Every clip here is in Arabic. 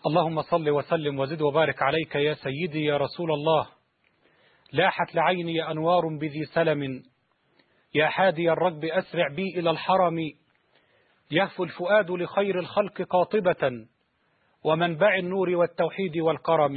اللهم صل وسلم وزد وبارك عليك يا سيدي يا رسول الله. لاحت لعيني أنوار بذي سلم، يا حادي الركب أسرع بي إلى الحرم. يهفو الفؤاد لخير الخلق قاطبة، ومنبع النور والتوحيد والكرم.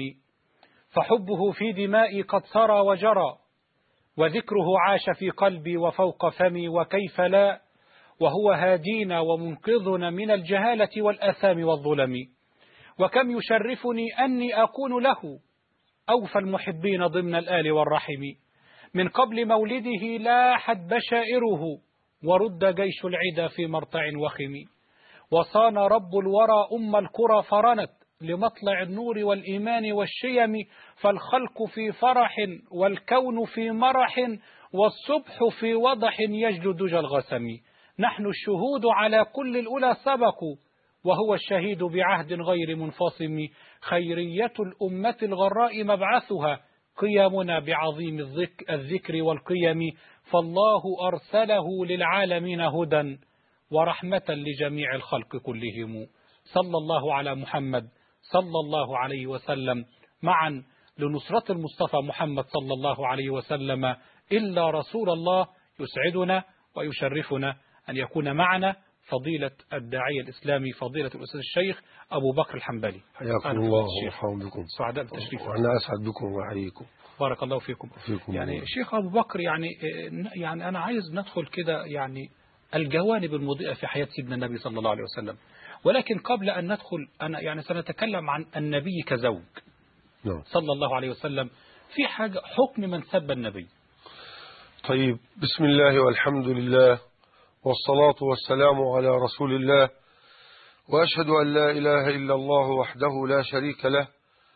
فحبه في دمائي قد سرى وجرى، وذكره عاش في قلبي وفوق فمي. وكيف لا وهو هادينا ومنقذنا من الجهالة والآثام والظلم. وكم يشرفني أني أكون له أوفى المحبين ضمن الآل والرحم. من قبل مولده لاحت بشائره، ورد جيش العدا في مرتع وخم. وصان رب الورى أم القرى فرنت، لمطلع النور والإيمان والشيم. فالخلق في فرح والكون في مرح، والصبح في وضح يجلو دجى الغسم. نحن الشهود على كل الأولى سبقوا، وهو الشهيد بعهد غير منفصم. خيرية الأمة الغراء مبعثها، قيامنا بعظيم الذكر والقيم. فالله أرسله للعالمين هدى، ورحمة لجميع الخلق كلهم. صلى الله على محمد صلى الله عليه وسلم. معا لنصرة المصطفى محمد صلى الله عليه وسلم إلا رسول الله. يسعدنا ويشرفنا أن يكون معنا فضيلة الداعية الإسلامي فضيلة الأستاذ الشيخ أبو بكر الحنبلي. حياكم الله ومرحبا بكم. سعداء بالتشريف. وأنا أسعد بكم وأحييكم. بارك الله فيكم. يعني الله. شيخ أبو بكر، يعني أنا عايز ندخل كده يعني الجوانب المضيئة في حياة سيدنا النبي صلى الله عليه وسلم، ولكن قبل أن ندخل أنا يعني سنتكلم عن النبي كزوج صلى الله عليه وسلم. في حاجة حكم من سب النبي. طيب، بسم الله والحمد لله والصلاة والسلام على رسول الله، وأشهد أن لا إله إلا الله وحده لا شريك له.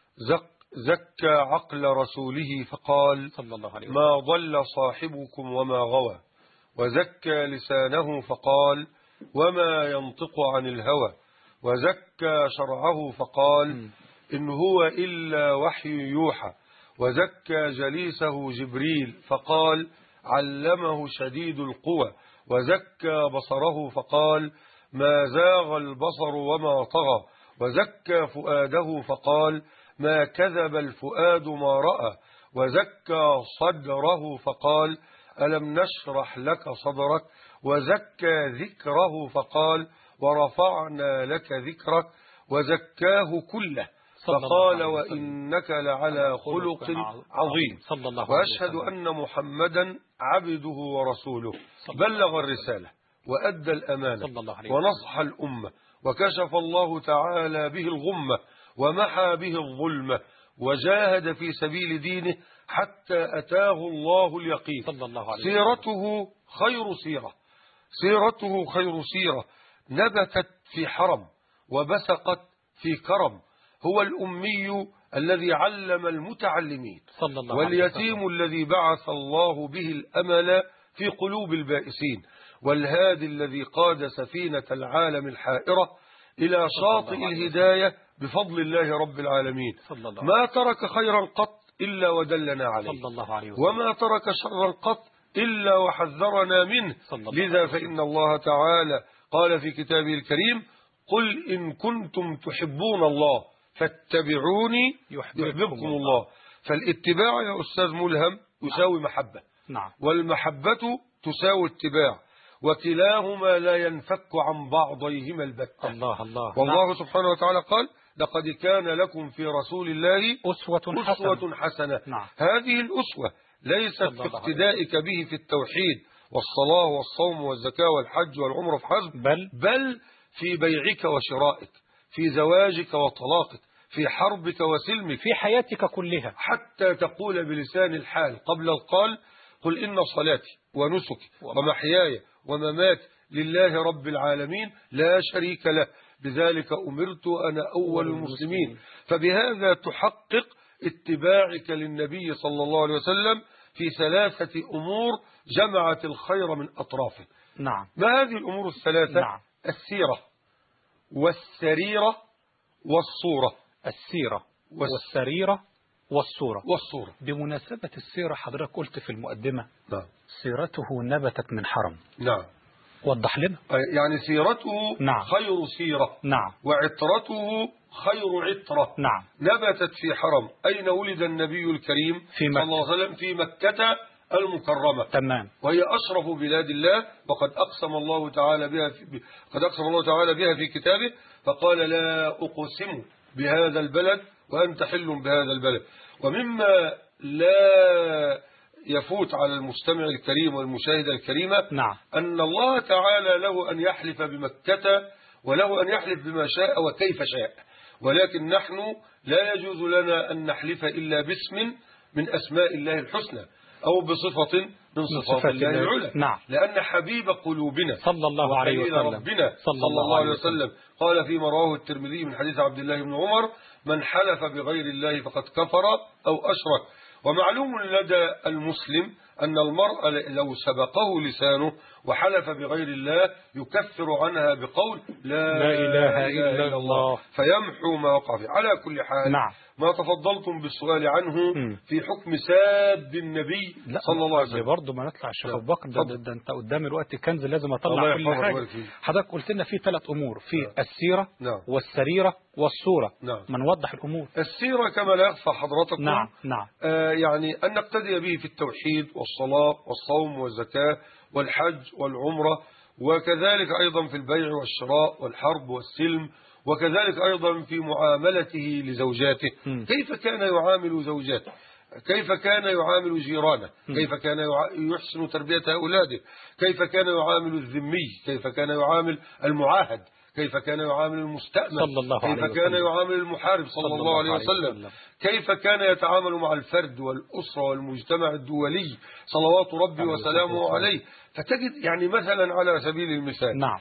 زكى عقل رسوله فقال صلى الله عليه وسلم: ما ضل صاحبكم وما غوى. وزكى لسانه فقال وما ينطق عن الهوى. وزكى شرعه فقال إن هو إلا وحي يوحى. وزكى جليسه جبريل فقال علمه شديد القوى. وزكى بصره فقال ما زاغ البصر وما طغى. وزكى فؤاده فقال ما كذب الفؤاد ما رأى. وزكى صدره فقال ألم نشرح لك صدرك. وزكى ذكره فقال ورفعنا لك ذكرك. وزكاه كله فقال وإنك لعلى خلق عظيم. وأشهد أن محمدا عبده ورسوله بلغ الرسالة وأدى الأمانة ونصح الأمة، وكشف الله تعالى به الغمة ومحى به الظلمة، وجاهد في سبيل دينه حتى أتاه الله اليقين. سيرته خير سيرة نبتت في حرم وبسقت في كرم. هو الأمي الذي علم المتعلمين، واليتيم الذي بعث الله به الأمل في قلوب البائسين، والهادي الذي قاد سفينة العالم الحائرة إلى شاطئ الهداية بفضل الله رب العالمين. ما ترك خيرا قط إلا ودلنا عليه، وما ترك شرا قط إلا وحذرنا منه. لذا فإن الله تعالى قال في كتابه الكريم قل إن كنتم تحبون الله فاتبعوني يحببكم الله. فالاتباع يا أستاذ ملهم يساوي محبة، والمحبة تساوي اتباع، وكلاهما لا ينفك عن بعضيهما البتة. والله سبحانه وتعالى قال لقد كان لكم في رسول الله أسوة حسنة. هذه الأسوة ليست في اقتدائك به في التوحيد والصلاة والصوم والزكاة والحج والعمرة فحسب، بل في بيعك وشرائك، في زواجك وطلاقك، في حربك وسلمك، في حياتك كلها، حتى تقول بلسان الحال قبل القال قل إن صلاتي ونسكي ومحياي ومماتي لله رب العالمين لا شريك له بذلك أمرت أنا أول المسلمين. فبهذا تحقق اتباعك للنبي صلى الله عليه وسلم في ثلاثة أمور جمعت الخير من أطرافه. ما هذه الأمور الثلاثة؟ السيرة والسريرة والصورة. السيرة والسريرة والصورة. بمناسبة السيرة حضرتك قلت في المقدمة سيرته نبتت من حرم. وضح لنا. يعني سيرته نعم. خير سيرة. نعم. وعطرته خير عطرة. نعم. نبتت في حرم. أين ولد النبي الكريم في مكة. صلى الله عليه وسلم؟ في مكة المكرمة. تمام. وهي أشرف بلاد الله، وقد أقسم الله تعالى بها في كتابه، فقال لا أقسم بهذا البلد وأنت حل بهذا البلد. ومما لا يفوت على المستمع الكريم والمشاهد الكريمة نعم. أن الله تعالى له أن يحلف بمكة وله أن يحلف بما شاء وكيف شاء، ولكن نحن لا يجوز لنا أن نحلف إلا باسم من أسماء الله الحسنى أو بصفة من صفات الله العلى. نعم. لأن حبيب قلوبنا صلى الله عليه وسلم ربنا صلى الله عليه وسلم قال فيما رواه الترمذي من حديث عبد الله بن عمر: من حلف بغير الله فقد كفر أو أشرك. ومعلوم لدى المسلم أن المرء لو سبقه لسانه وحلف بغير الله يكفر عنها بقول لا إله إلا الله، فيمحو ما وقع فيه. على كل حال، نعم. ما تفضلتم بالسؤال عنه في حكم ساب النبي صلى الله عليه وسلم. برضه ما نطلع الشيخ أبو بكر، ده انت قدامي الوقت كنز لازم اطلع كل حاجه. حضرتك قلت لنا في 3 امور، في السيره والسريره والصوره. ما نوضح الامور. السيره كما لا يخفى حضراتكم. نعم. يعني ان نقتدي به في التوحيد والصلاه والصوم والزكاه والحج والعمره، وكذلك ايضا في البيع والشراء والحرب والسلم، وكذلك أيضا في معاملته لزوجاته. كيف كان يعامل زوجاته، كيف كان يعامل جيرانه، كيف كان يحسن تربية أولاده، كيف كان يعامل الذمي، كيف كان يعامل المعاهد، كيف كان يعامل المستأمن، كيف كان يعامل المحارب صلى الله عليه وسلم، كيف كان يتعامل مع الفرد والأسرة والمجتمع الدولي صلوات ربي وسلامه عليه. فتجد يعني مثلا على سبيل المثال، نعم.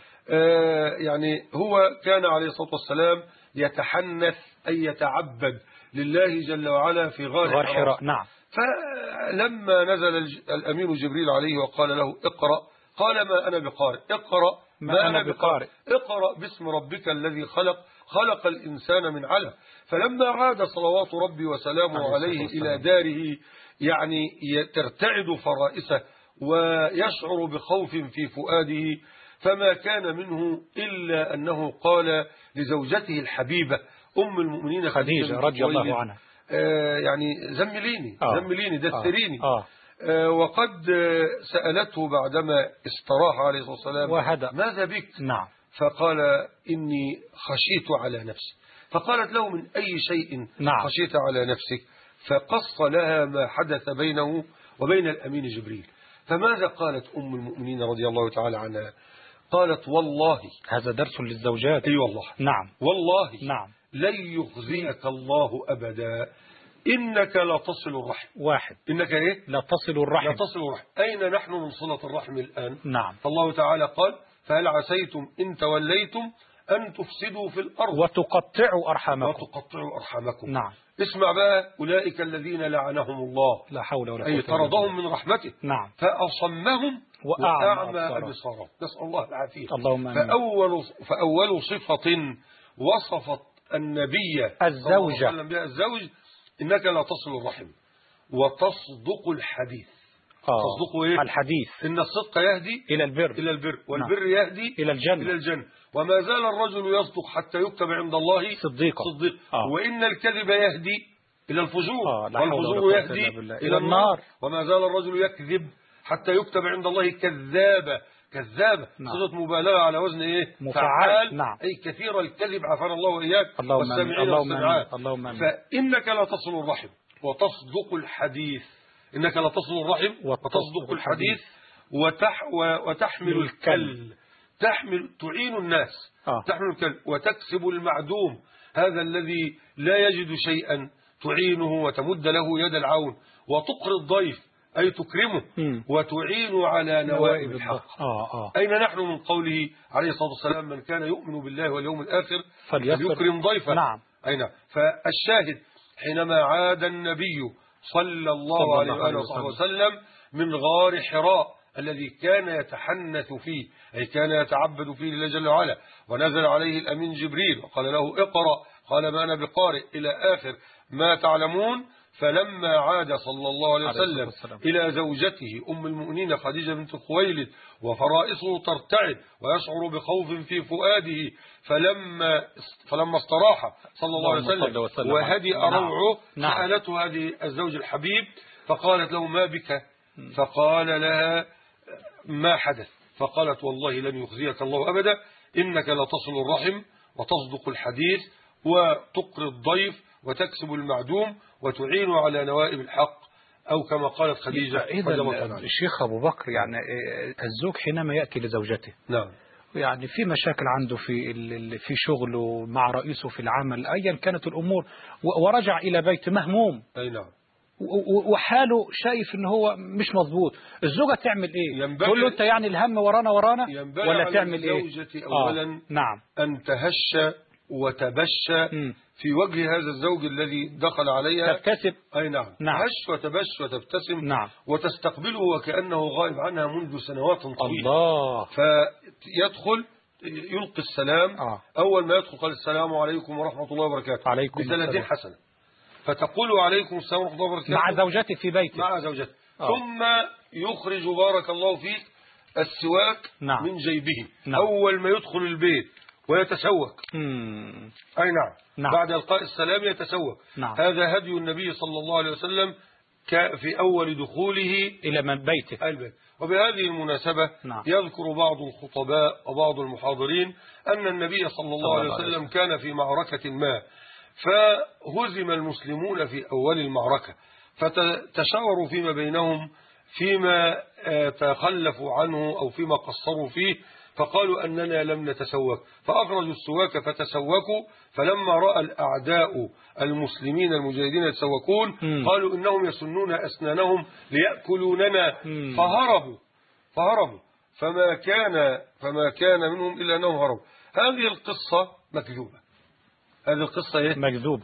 يعني هو كان عليه الصلاة والسلام يتحنث أي يتعبد لله جل وعلا في غار حراء. نعم. فلما نزل الأمين جبريل عليه وقال له اقرأ، قال ما أنا بقارئ. اقرأ ما أنا بقارئ. اقرأ باسم ربك الذي خلق الإنسان من علق. فلما عاد صلوات ربي وسلامه عليه إلى داره يعني ترتعد فرائسه ويشعر بخوف في فؤاده، فما كان منه إلا أنه قال لزوجته الحبيبة أم المؤمنين خديجة رضي الله عنها يعني زمليني دثريني. وقد سألته بعدما استراح عليه الصلاة والسلام وهدأ: ماذا بك؟ نعم. فقال إني خشيت على نفسي. فقالت له: من أي شيء خشيت على نفسك؟ فقص لها ما حدث بينه وبين الأمين جبريل. فماذا قالت أم المؤمنين رضي الله تعالى عنها؟ قالت: والله، هذا درس للزوجات. أي والله. نعم. والله نعم. لن يخزيك الله أبدا، إنك لا تصل الرحم. واحد. إنك إيه؟ لا تصل الرحم. لا تصل الرحم. أين نحن من صلة الرحم الآن؟ نعم. فالله تعالى قال: فهل عسيتم إن توليتم أن تفسدوا في الأرض وتقطعوا أرحامكم. نعم. اسمع بقى: أولئك الذين لعنهم الله، لا حول ولا قوة، أي طردهم من رحمته. نعم. فأصمهم وأعمى أبصارهم. نسأل الله العافية. اللهم آمين. فأول صفة وصفت النبي الزوج: إنك لا تصل الرحم وتصدق الحديث. تصدق إيه؟ الحديث. إن الصدق يهدي إلى البر والبر يهدي إلى الجنة. وما زال الرجل يصدق حتى يكتب عند الله صديق. وإن الكذب يهدي إلى الفجور والفجور يهدي إلى النار. وما زال الرجل يكذب حتى يكتب عند الله كذابا. صيغة مبالغة على وزن إيه؟ مفعال. نعم. أي كثير الكذب، عافانا الله وإياك والسامعين والسامعات. فإنك لا تصل الرحم وتصدق الحديث. إنك لا تصل الرحم وتصدق الحديث وتحمل الكل. تعين الناس. تحمل الكل وتكسب المعدوم، هذا الذي لا يجد شيئا تعينه وتمد له يد العون، وتقري الضيف أي تكرمه وتعين على نوائب الحق. أين نحن من قوله عليه الصلاة والسلام: من كان يؤمن بالله واليوم الآخر فليكرم ضيفه. نعم. أين؟ فالشاهد حينما عاد النبي صلى الله عليه وسلم من غار حراء الذي كان يتحنث فيه، أي كان يتعبد فيه لله جل وعلا، ونزل عليه الأمين جبريل وقال له اقرأ، قال ما أنا بقارئ إلى آخر ما تعلمون. فلما عاد صلى الله عليه وسلم إلى زوجته أم المؤمنين خديجة بنت خويلد وفرائصه ترتعد ويشعر بخوف في فؤاده، فلما استراح صلى الله عليه وسلم وهدئ روعه سألته هذه الزوج الحبيب فقالت له: ما بك؟ فقال لها: ما حدث؟ فقالت: والله لن يخزيك الله أبدا، إنك لتصل الرحم وتصدق الحديث وتقري الضيف وتكسب المعدوم وتعين على نوائب الحق، أو كما قالت خديجة. إذا الشيخ أبو بكر يعني الزوج حينما يأتي لزوجته نعم يعني في مشاكل عنده في شغله مع رئيسه في العمل أيا كانت الأمور، ورجع إلى بيت مهموم، أي نعم، وحاله شايف ان هو مش مظبوط، الزوجة تعمل ايه؟ تقول له انت يعني الهم ورانا ولا تعمل ايه؟ الزوجة اولا نعم. ان تهش وتبش في وجه هذا الزوج الذي دخل عليها، تبتسم. اي نعم، تهش وتبش وتبتسم، نعم، وتستقبله وكأنه غائب عنها منذ سنوات طويلة. الله. فيدخل يلقي السلام، اول ما يدخل قال: السلام عليكم ورحمة الله وبركاته، عليكم ب30 حسنة. فتقول: عليكم السلام ورحمة الله وبركاته، مع زوجته في بيته، مع زوجته. ثم يخرج بارك الله فيك السواك من جيبه أول ما يدخل البيت ويتسوك. أي نعم. بعد إلقاء السلام يتسوك. هذا هدي النبي صلى الله عليه وسلم في أول دخوله إلى من بيته البيت. وبهذه المناسبة يذكر بعض الخطباء وبعض المحاضرين أن النبي صلى الله عليه وسلم كان في معركة ما، فهزم المسلمون في أول المعركة، فتشاوروا فيما بينهم فيما تخلفوا عنه أو فيما قصروا فيه، فقالوا أننا لم نتسوك، فأخرجوا السواك فتسوكوا، فلما رأى الأعداء المسلمين المجاهدين يتسوكون قالوا إنهم يسنون أسنانهم ليأكلوننا، فهربوا فما كان منهم إلا أنهم هربوا. هذه القصة مكذوبة، هذه القصة مكذوبة.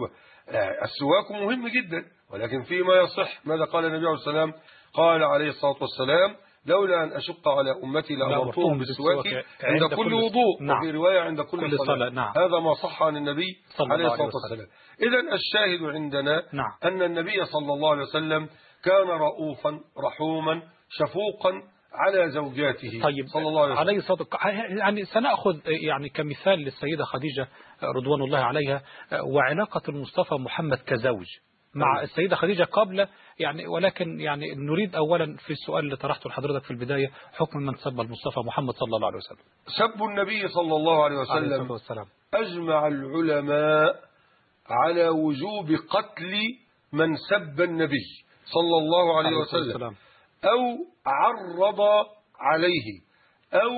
السواك مهم جدا، ولكن فيما يصح ماذا قال النبي عليه الصلاة والسلام؟ قال عليه الصلاة والسلام: لولا أن أشق على أمتي لأمرتهم بالسواك عند كل وضوء، وفي رواية عند كل صلاة. هذا ما صح عن النبي عليه الصلاة والسلام. إذن الشاهد عندنا أن النبي صلى الله عليه وسلم كان رؤوفا رحوما شفوقا على زوجاته. طيب صلى الله عليه وسلم. يعني سنأخذ يعني كمثال للسيدة خديجة رضوان الله عليها وعلاقة المصطفى محمد كزوج مع السيدة خديجة قبل يعني، ولكن يعني نريد أولا في السؤال اللي طرحته لحضرتك في البداية حكم من سب المصطفى محمد صلى الله عليه وسلم. سب النبي صلى الله عليه وسلم أجمع العلماء على وجوب قتل من سب النبي صلى الله عليه وسلم أو عرض عليه أو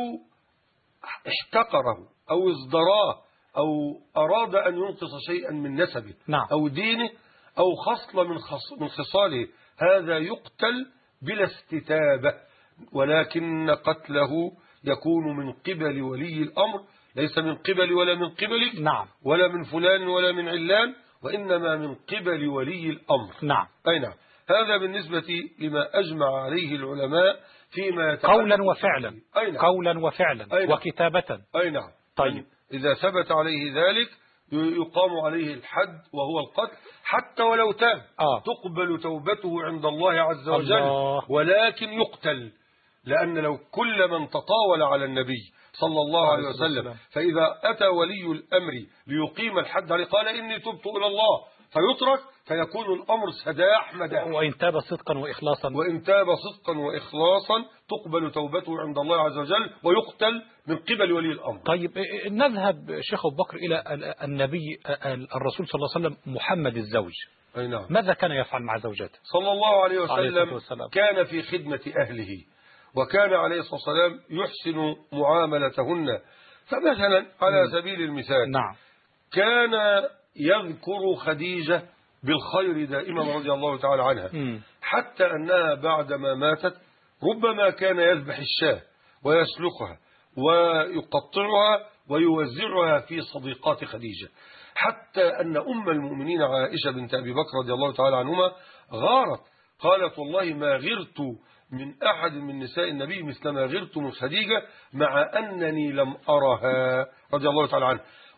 احتقره أو ازدراه أو أراد أن ينقص شيئا من نسبه أو دينه أو خصلة من خصاله، هذا يقتل بلا استتابة، ولكن قتله يكون من قبل ولي الأمر، ليس من قبل ولا من قبلك ولا من فلان ولا من علان، وإنما من قبل ولي الأمر. أي نعم. هذا بالنسبة لما أجمع عليه العلماء فيما قولا وفعلا. قولا وفعلا وكتابة. أي نعم. طيب إذا ثبت عليه ذلك يقام عليه الحد وهو القتل حتى ولو تاب، تقبل توبته عند الله عز وجل، ولكن يقتل، لأن لو كل من تطاول على النبي صلى الله عليه وسلم فإذا أتى ولي الأمر ليقيم الحد عليه قال إني تبت إلى الله فيترك، فيكون الأمر سداح مداح. وإن تاب صدقا وإخلاصا تقبل توبته عند الله عز وجل ويقتل من قبل ولي الأمر. طيب نذهب شيخ أبو بكر إلى النبي الرسول صلى الله عليه وسلم محمد الزوج. أي نعم. ماذا كان يفعل مع زوجته صلى الله عليه وسلم؟ كان في خدمة أهله، وكان عليه الصلاة والسلام يحسن معاملتهن. فمثلا على سبيل المثال كان يذكر خديجة بالخير دائما رضي الله تعالى عنها، حتى أنها بعدما ماتت ربما كان يذبح الشاة ويسلخها ويقطعها ويوزعها في صديقات خديجة، حتى أن أم المؤمنين عائشة بنت أبي بكر رضي الله تعالى عنهما غارت، قالت: والله ما غرت من أحد من نساء النبي مثل ما غرت من خديجة، مع أنني لم أرها رضي الله تعالى عنها.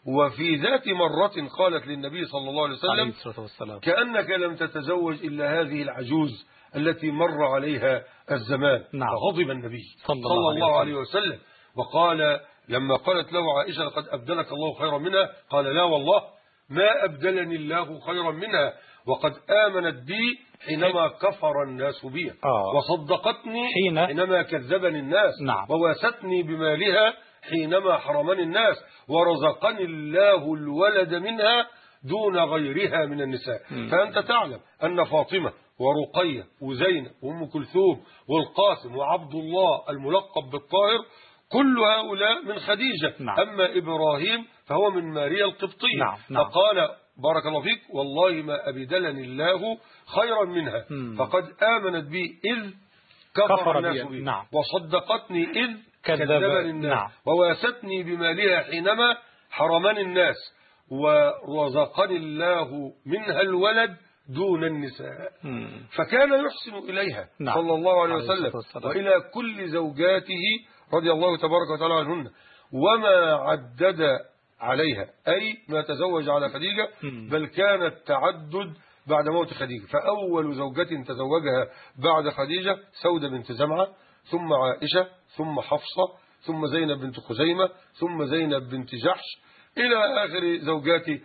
وفي ذات مرة قالت للنبي صلى الله عليه وسلم كأنك لم تتزوج إلا هذه العجوز التي مر عليها الزمان. فغضب النبي صلى الله عليه وسلم وقال لما قالت له عائشة لقد أبدلك الله خيرا منها، قال لا والله ما أبدلني الله خيرا منها، وقد آمنت بي حينما كفر الناس بي، وصدقتني حينما كذبني الناس، وواستني بمالها حينما حرمني الناس، ورزقني الله الولد منها دون غيرها من النساء. فأنت تعلم أن فاطمة ورقية وزينب وأم كلثوم والقاسم وعبد الله الملقب بالطاهر كل هؤلاء من خديجة. أما إبراهيم فهو من ماريا القبطية. فقال بارك الله فيك والله ما أبدلني الله خيرا منها، فقد آمنت بي إذ كفر الناس بي، وصدقتني إذ كذبني الناس، وواستني بمالها حينما حرمني الناس، ورزقني الله منها الولد دون النساء. فكان يحسن إليها صلى الله عليه وسلم وإلى كل زوجاته رضي الله تبارك وتعالى عنهن، وما عدد عليها أي ما تزوج على خديجة، بل كان التعدد بعد موت خديجة. فأول زوجة تزوجها بعد خديجة سودة بنت زمعة، ثم عائشة، ثم حفصة، ثم زينب بنت خزيمة، ثم زينب بنت جحش، إلى آخر زوجاتي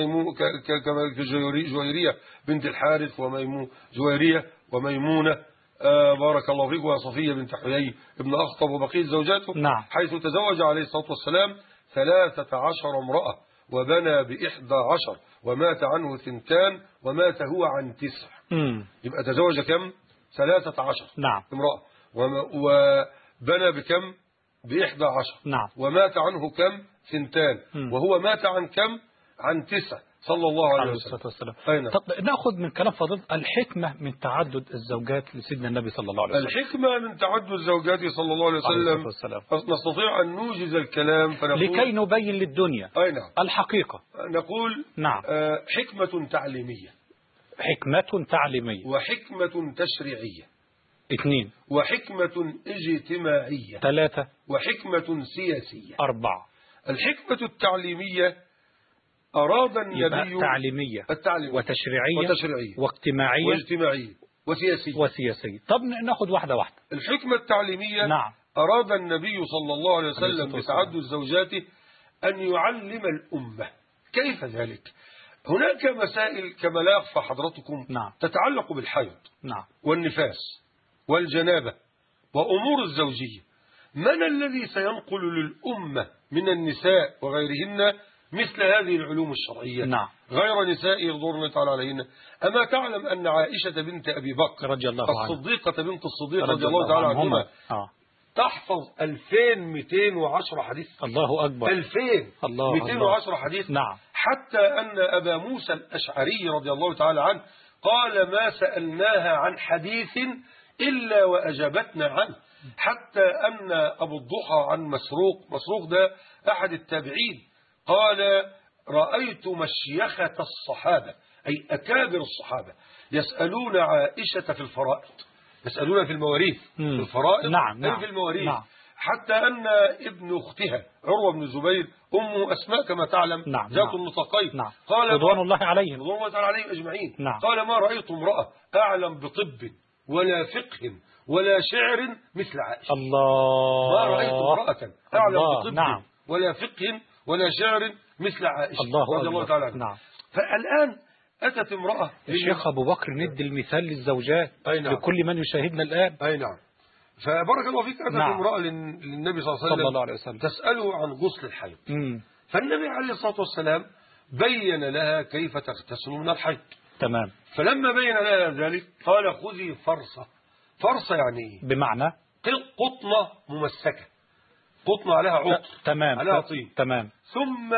كجويرية بنت الحارث جويرية وميمونة بارك الله فيك، وصفية بنت حيي ابن أخطب، وبقية زوجاته. حيث تزوج عليه الصلاة والسلام 13 امرأة وبنى ب11 ومات عنه 2 ومات هو عن 9. يبقى تزوج كم؟ 13 امرأة وبنى بكم؟ ب11 ومات عنه كم؟ 2 وهو مات عن كم؟ عن 9 صلى الله عليه وسلم. طب نأخذ من كلام فضيلة الحكمة من تعدد الزوجات لسيدنا النبي صلى الله عليه وسلم. الحكمة من تعدد الزوجات صلى الله عليه وسلم نستطيع أن نوجز الكلام فنقول لكي نبين للدنيا الحقيقة. نقول حكمة تعليمية، حكمة تعليمية، وحكمة تشريعية، 2، وحكمة اجتماعية، 3، وحكمة سياسية، 4. الحكمة التعليمية أراد النبي التعليمية وتشريعية واجتماعية وسياسية. طب ناخد واحدة. الحكمة التعليمية أراد النبي صلى الله عليه وسلم بتعدد زوجاته أن يعلم الأمة. كيف ذلك؟ هناك مسائل كما لا يخفى حضرتكم تتعلق بالحيض والنفاس والجنابة وأمور الزوجية. من الذي سينقل للأمة من النساء وغيرهن مثل هذه العلوم الشرعية؟ غير نساء يرضون تعالى عليهن. أما تعلم أن عائشة بنت أبي بكر رضي الله عنها الصديقة بنت الصديق رضي الله تعالى عنهما تحفظ 2210 حديث. الله أكبر. 2210 حديث. حتى أن أبا موسى الأشعري رضي الله تعالى عنه قال ما سألناها عن حديث إلا وأجابتنا عنه. حتى أن أبو الضحى عن مسروق ده أحد التابعين قال رأيت مشيخة الصحابة أي أكابر الصحابة يسألون عائشة في الفرائض، يسألون في المواريث في الفرائض في المواريث. حتى أن ابن أختها عروة بن الزبير أم أسماء كما تعلم ذات النطقين قال رضوان الله عليهم أجمعين قال ما رأيت امرأة أعلم بطب ولا فقه ولا شعر مثل عائشة. الله. ما رأيت امرأة أعلم بطب ولا فقه ولا شعر مثل عائشة رضي الله تعالى عنها. فالآن أتت امرأة الشيخ أبو بكر ندي المثال للزوجات لكل من يشاهدنا الآن. فبارك الله فيك أتت امرأة للنبي صلى الله عليه وسلم تسأله عن غسل الحيض. فالنبي عليه الصلاة والسلام بين لها كيف تغتسل من الحيض. تمام. فلما بين لها ذلك قال خذي فرصة يعني بمعنى قطنة ممسكة، قطنة عليها عطر عليها طيب ثم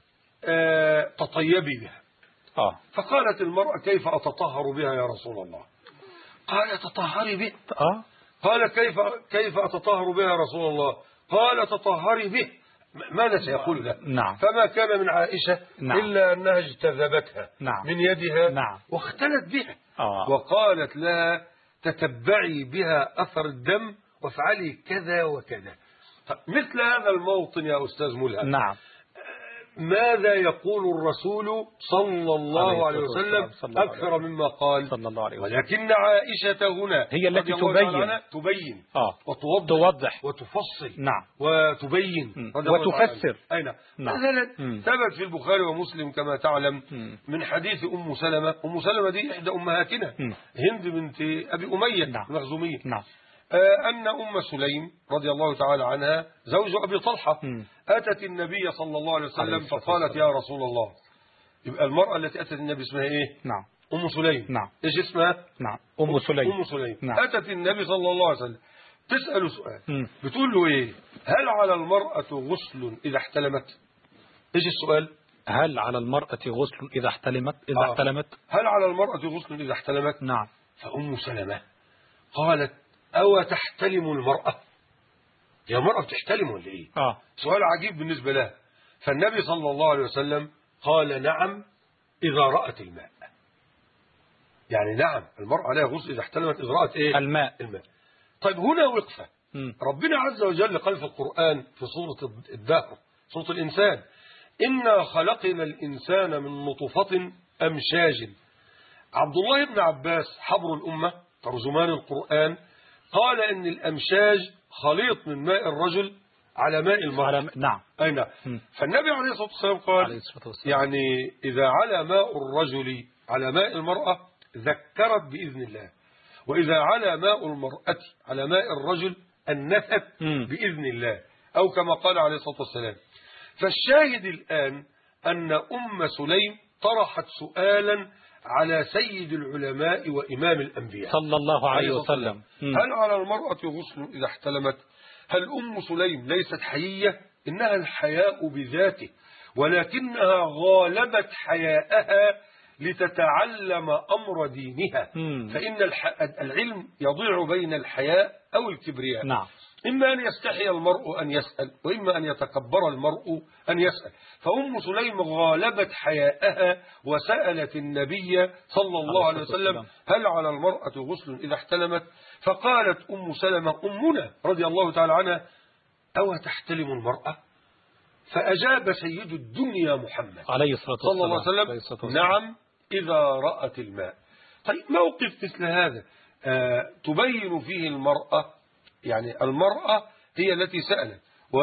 تطيبي بها. فقالت المرأة كيف أتطهر بها يا رسول الله؟ قال تطهري به. قال كيف أتطهر بها يا رسول الله؟ قال تطهري به. ماذا سيقول له؟ فما كان من عائشة إلا أنها اجتذبتها من يدها واختلت بها وقالت لها تتبعي بها أثر الدم وافعلي كذا وكذا. مثل هذا الموطن يا أستاذ ملهم ماذا يقول الرسول صلى الله عليه وسلم أكثر مما قال صلى الله عليه وسلم. ولكن عائشة هنا هي التي تبين وتوضح وتفصل. نعم. وتبين وتفسر. أين مثلا ثبت في البخاري ومسلم كما تعلم من حديث أم سلمة. أم سلمة دي إحدى أمهاتنا هند بنت أبي أمية المخزومية. نعم. أن أم سليم رضي الله تعالى عنها زوج أبي طلحة أتت النبي صلى الله عليه وسلم فقالت يا رسول الله. يبقى المرأة التي أتت النبي اسمها إيه؟ نعم. أم سليم. نعم. إيش اسمها؟ نعم. أم سليم. أم سليم. نعم. أتت النبي صلى الله عليه وسلم تسأل سؤال بتقول له إيه؟ هل على المرأة غسل إذا احتلمت؟ إيش السؤال؟ هل على المرأة غسل إذا احتلمت؟ هل على المرأة غسل إذا احتلمت؟ نعم. فأم سلمة قالت أو تحتلم المرأة؟ يا مرأة بتحتلم ولا إيه؟ سؤال عجيب بالنسبة لها. فالنبي صلى الله عليه وسلم قال نعم إذا رأت الماء. يعني نعم المرأة عليها غسل إذا احتلمت إذا رأت إيه؟ الماء. طيب هنا وقفة. ربنا عز وجل قال في القرآن في سورة الدهر سورة الإنسان إنا خلقنا الإنسان من نطفة أمشاج. عبد الله بن عباس حبر الأمة ترجمان القرآن قال إن الأمشاج خليط من ماء الرجل على ماء المرأة. نعم. أي نعم. فالنبي عليه الصلاة والسلام قال يعني إذا على ماء الرجل على ماء المرأة ذكرت بإذن الله، وإذا على ماء المرأة على ماء الرجل أنثت بإذن الله، أو كما قال عليه الصلاة والسلام. فالشاهد الآن أن أم سليم طرحت سؤالا على سيد العلماء وإمام الأنبياء صلى الله عليه وسلم. هل على المرأة غسل إذا احتلمت؟ هل أم سليم ليست حيية؟ إنها الحياء بذاته، ولكنها غالبت حياءها لتتعلم أمر دينها. فإن العلم يضيع بين الحياء أو الكبرياء. نعم. إما أن يستحي المرء أن يسأل، وإما أن يتكبر المرء أن يسأل. فأم سليم غالبت حياءها وسألت النبي صلى الله عليه وسلم هل على المرأة غسل إذا احتلمت؟ فقالت أم سلمة أمنا رضي الله تعالى عنها أو تحتلم المرأة؟ فأجاب سيد الدنيا محمد عليه الصلاة صلى الله عليه وسلم نعم إذا رأت الماء. طيب موقف مثل هذا تبين فيه المرأة، يعني المرأة هي التي سألت،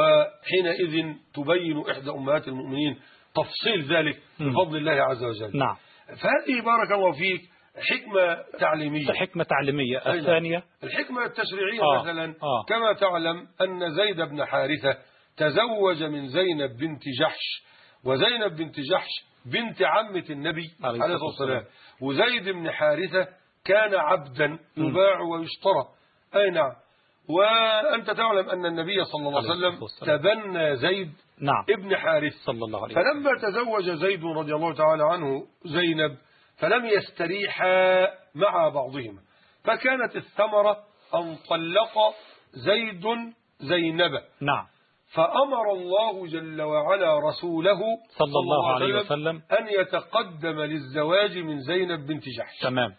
وحينئذ تبين إحدى أمهات المؤمنين تفصيل ذلك بفضل الله عز وجل. نعم. فهذه بارك الله فيك حكمة تعليمية. حكمة تعليمية. الثانية الحكمة التشريعية مثلا كما تعلم أن زيد بن حارثة تزوج من زينب بنت جحش، وزينب بنت جحش بنت عمة النبي عليه الصلاة والسلام، وزيد بن حارثة كان عبدا يباع ويشترى. أي نعم. وأنت تعلم أن النبي صلى الله عليه وسلم تبنى زيد ابن حارث صلى الله عليه وسلم. فلما تزوج زيد رضي الله تعالى عنه زينب فلم يستريحا مع بعضهما، فكانت الثمرة أن طلق زيد زينب. نعم. فأمر الله جل وعلا رسوله صلى الله عليه وسلم أن يتقدم للزواج من زينب بنت جحش. تمام.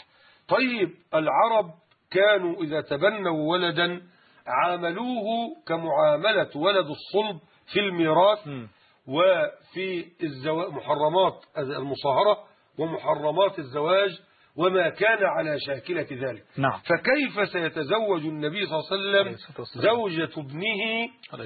طيب العرب كانوا إذا تبنوا ولدا عاملوه كمعاملة ولد الصلب في الميراث وفي محرمات المصاهرة ومحرمات الزواج وما كان على شاكلة ذلك. نعم. فكيف سيتزوج النبي صلى الله عليه وسلم زوجة ابنه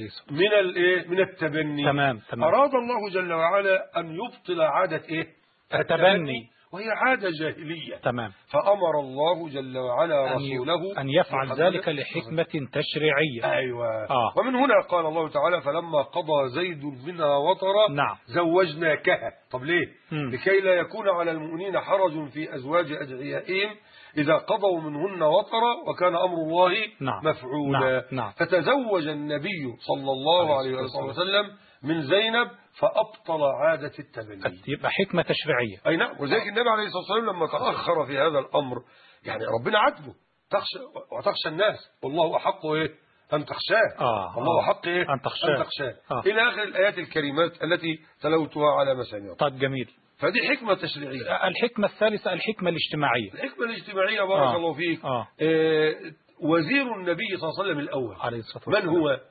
من التبني؟ تمام. أراد الله جل وعلا أن يبطل عادة التبني، وهي عادة جاهلية. تمام. فأمر الله جل وعلا رسوله أن يفعل ذلك لحكمة تشريعية. أيوة. ومن هنا قال الله تعالى فلما قضى زيد منها وطرا زوجناكها. طب ليه؟ لكي لا يكون على المؤمنين حرج في أزواج أدعيائهم إذا قضوا منهن وطرا وكان أمر الله مفعولا. فتزوج النبي صلى الله عليه وسلم من زينب فأبطل عادة التبني. يبقى حكمة تشريعية. أي نعم. وذلك النبي عليه الصلاة والسلام لما تأخر في هذا الأمر يعني ربنا عاتبه وتخشى الناس والله أحق أن تخشاه. والله أحق أن تخشاه. إلى آخر الآيات الكريمات التي تلوتها على مسامعنا. طيب جميل. فدي حكمة تشريعية. الحكمة الثالثة الحكمة الاجتماعية. الحكمة الاجتماعية بارك الله فيك. وزير النبي صلى الله عليه وسلم الأول عليه الصلاة والسلام من هو؟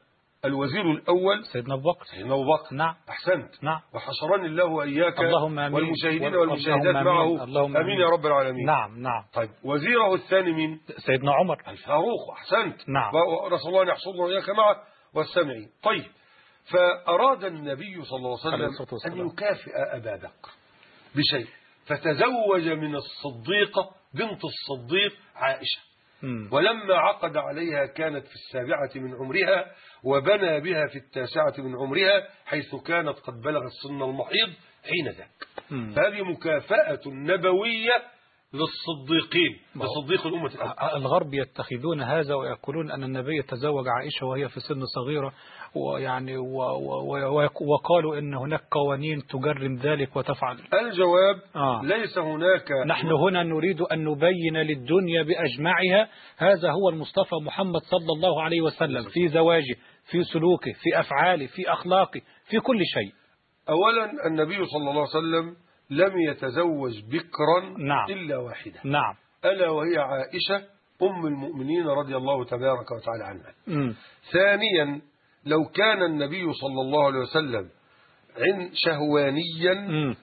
الوزير الأول سيدنا أبو بكر. سيدنا أبو بكر. نعم. أحسنت. نعم. وحشرني الله وإياك والمشاهدين والمشاهدات معه. آمين يا رب العالمين. نعم نعم. طيب وزيره الثاني مين؟ سيدنا عمر الفاروق. أحسنت. نعم. ونسأل الله أن يحصلنا وإياك معه والسامعين. طيب فأراد النبي صلى الله عليه وسلم أن يكافئ أبا بكر بشيء، فتزوج من الصديقة بنت الصديق عائشة. ولما عقد عليها كانت في 7 من عمرها، وبنى بها في 9 من عمرها، حيث كانت قد بلغت سن المحيض حين ذاك. فهذه مكافأة نبوية للصديقين، لصديق الأمة الأول. الغرب يتخذون هذا ويقولون أن النبي تزوج عائشة وهي في سن صغيرة، ويعني وقالوا أن هناك قوانين تجرم ذلك وتفعل. الجواب ليس هناك. نحن هنا نريد أن نبين للدنيا بأجمعها هذا هو المصطفى محمد صلى الله عليه وسلم في زواجه، في سلوكه، في أفعاله، في أخلاقه، في كل شيء. أولا النبي صلى الله عليه وسلم لم يتزوج بكرا إلا واحدة. نعم. ألا وهي عائشة أم المؤمنين رضي الله تبارك وتعالى عنها. ثانيا لو كان النبي صلى الله عليه وسلم شهوانيا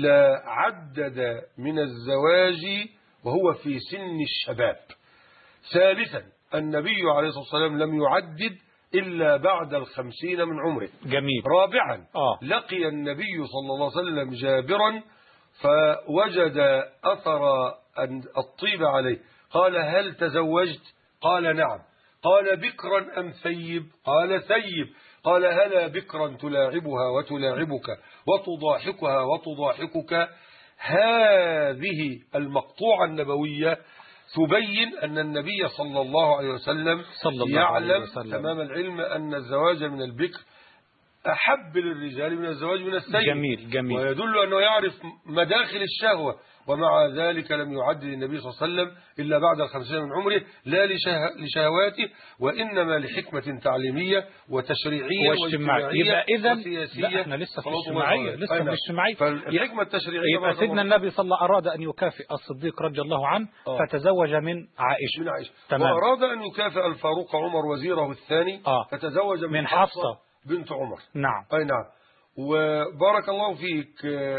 لعدد من الزواج وهو في سن الشباب. ثالثا النبي عليه الصلاة والسلام لم يعدد إلا بعد 50 من عمره. جميل. رابعا لقي النبي صلى الله عليه وسلم جابرا فوجد أثر الطيب عليه، قال هل تزوجت؟ قال نعم. قال بكرا أم ثيب؟ قال ثيب. قال هلا بكرا تلاعبها وتلاعبك وتضاحكها وتضاحكك. هذه المقطوعة النبوية تبين أن النبي صلى الله عليه وسلم يعلم تمام العلم أن الزواج من البكر أحب للرجال من الزواج من السيد. جميل جميل. ويدل أنه يعرف مداخل الشهوة، ومع ذلك لم يعدد النبي صلى الله عليه وسلم إلا بعد 50 من عمره، لا لشهواته، وإنما لحكمة تعليمية وتشريعية واجتماعية وسياسية. احنا لسه في الاجتماعية، لسه في الاجتماعية. فالحكمة التشريعية يبقى سيدنا النبي صلى الله عليه وسلم أراد أن يكافئ الصديق رضي الله عنه فتزوج من عائشة. تمام. وأراد أن يكافئ الفاروق عمر وزيره الثاني فتزوج من حفصة بنت عمر. نعم. أي نعم. وبارك الله فيك.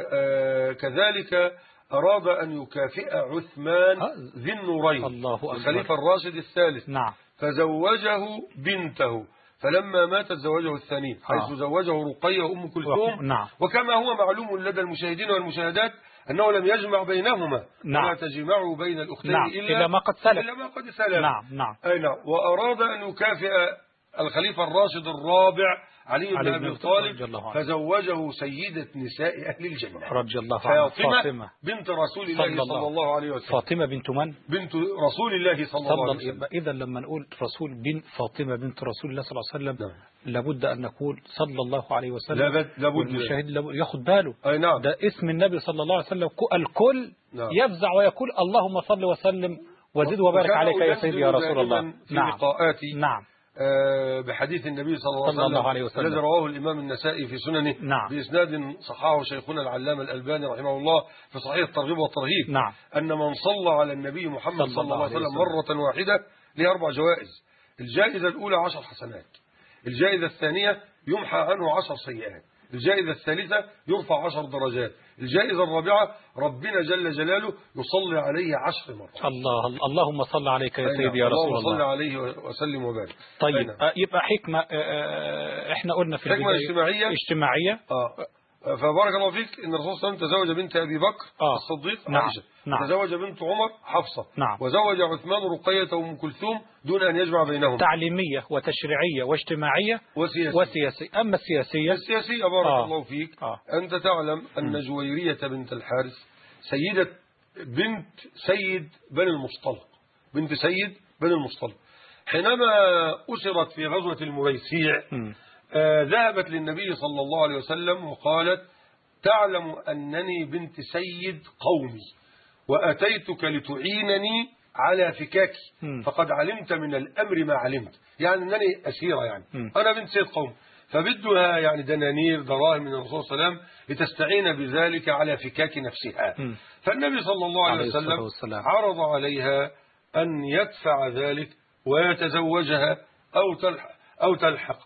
كذلك أراد أن يكافئ عثمان ذي النورين الخليفة الراشد الثالث. نعم. فزوجه بنته، فلما مات زوجه الثاني، حيث زوجه رقية وأم كلثوم. نعم. وكما هو معلوم لدى المشاهدين والمشاهدات أنه لم يجمع بينهما. نعم. ولا تجمع بين الأختين إلا ما قد سلف. نعم. نعم. أي نعم. وأراد أن يكافئ الخليفة الراشد الرابع علي بن أبي طالب، فزوجه سيدة نساء أهل الجنة رضي الله عنها فاطمة بنت رسول الله صلى الله عليه وسلم. فاطمة بنت من؟ بنت رسول الله صلى الله عليه وسلم. إذا لما نقول فاطمة بنت رسول الله صلى الله عليه وسلم لابد أن نقول صلى الله عليه وسلم. لابد المشاهد ياخد باله. أي نعم. ده اسم النبي صلى الله عليه وسلم الكل يفزع ويقول اللهم صل وسلم وزد وبارك عليك يا سيدي يا رسول الله. في لقاءاتي نعم. بحديث النبي صلى الله عليه وسلم الذي رواه الإمام النسائي في سننه. نعم. بإسناد صححه شيخنا العلامة الألباني رحمه الله في صحيح الترغيب والترهيب. نعم. أن من صلى على النبي محمد صلى الله عليه وسلم مرة واحدة له 4 جوائز. الجائزة الأولى 10 حسنات، الجائزة الثانية يمحى عنه 10 سيئات، الجائزة الثالثة يرفع 10 درجات، الجائزة الرابعة ربنا جل جلاله يصلي عليه 10 مرات. اللهم صل عليك يا سيدي يا رسول الله. اللهم صل عليه وسلم وبارك. طيب يبقى حكمة احنا قلنا في حكمة اجتماعية. فبارك الله فيك ان الرسول صلى الله عليه وسلم تزوج بنت ابي بكر الصديق عائشة. نعم. تزوج بنت عمر حفصة. نعم. وزوج عثمان رقية وام كلثوم دون ان يجمع بينهم. تعليمية وتشريعية واجتماعية وسياسية. اما السياسية بارك الله فيك. انت تعلم ان جويرية بنت الحارث بنت سيد بني المصطلق، بنت سيد بني المصطلق، حينما أسرت في غزوة المريسيع ذهبت للنبي صلى الله عليه وسلم وقالت تعلم أنني بنت سيد قومي وأتيتك لتعينني على فكاكي فقد علمت من الأمر ما علمت، يعني أنني أسيرة، يعني أنا بنت سيد قوم، فبدها يعني دنانير دراهم من الرسول صلى الله عليه وسلم لتستعين بذلك على فكاك نفسها. فالنبي صلى الله عليه وسلم عرض عليها أن يدفع ذلك ويتزوجها أو تلحق.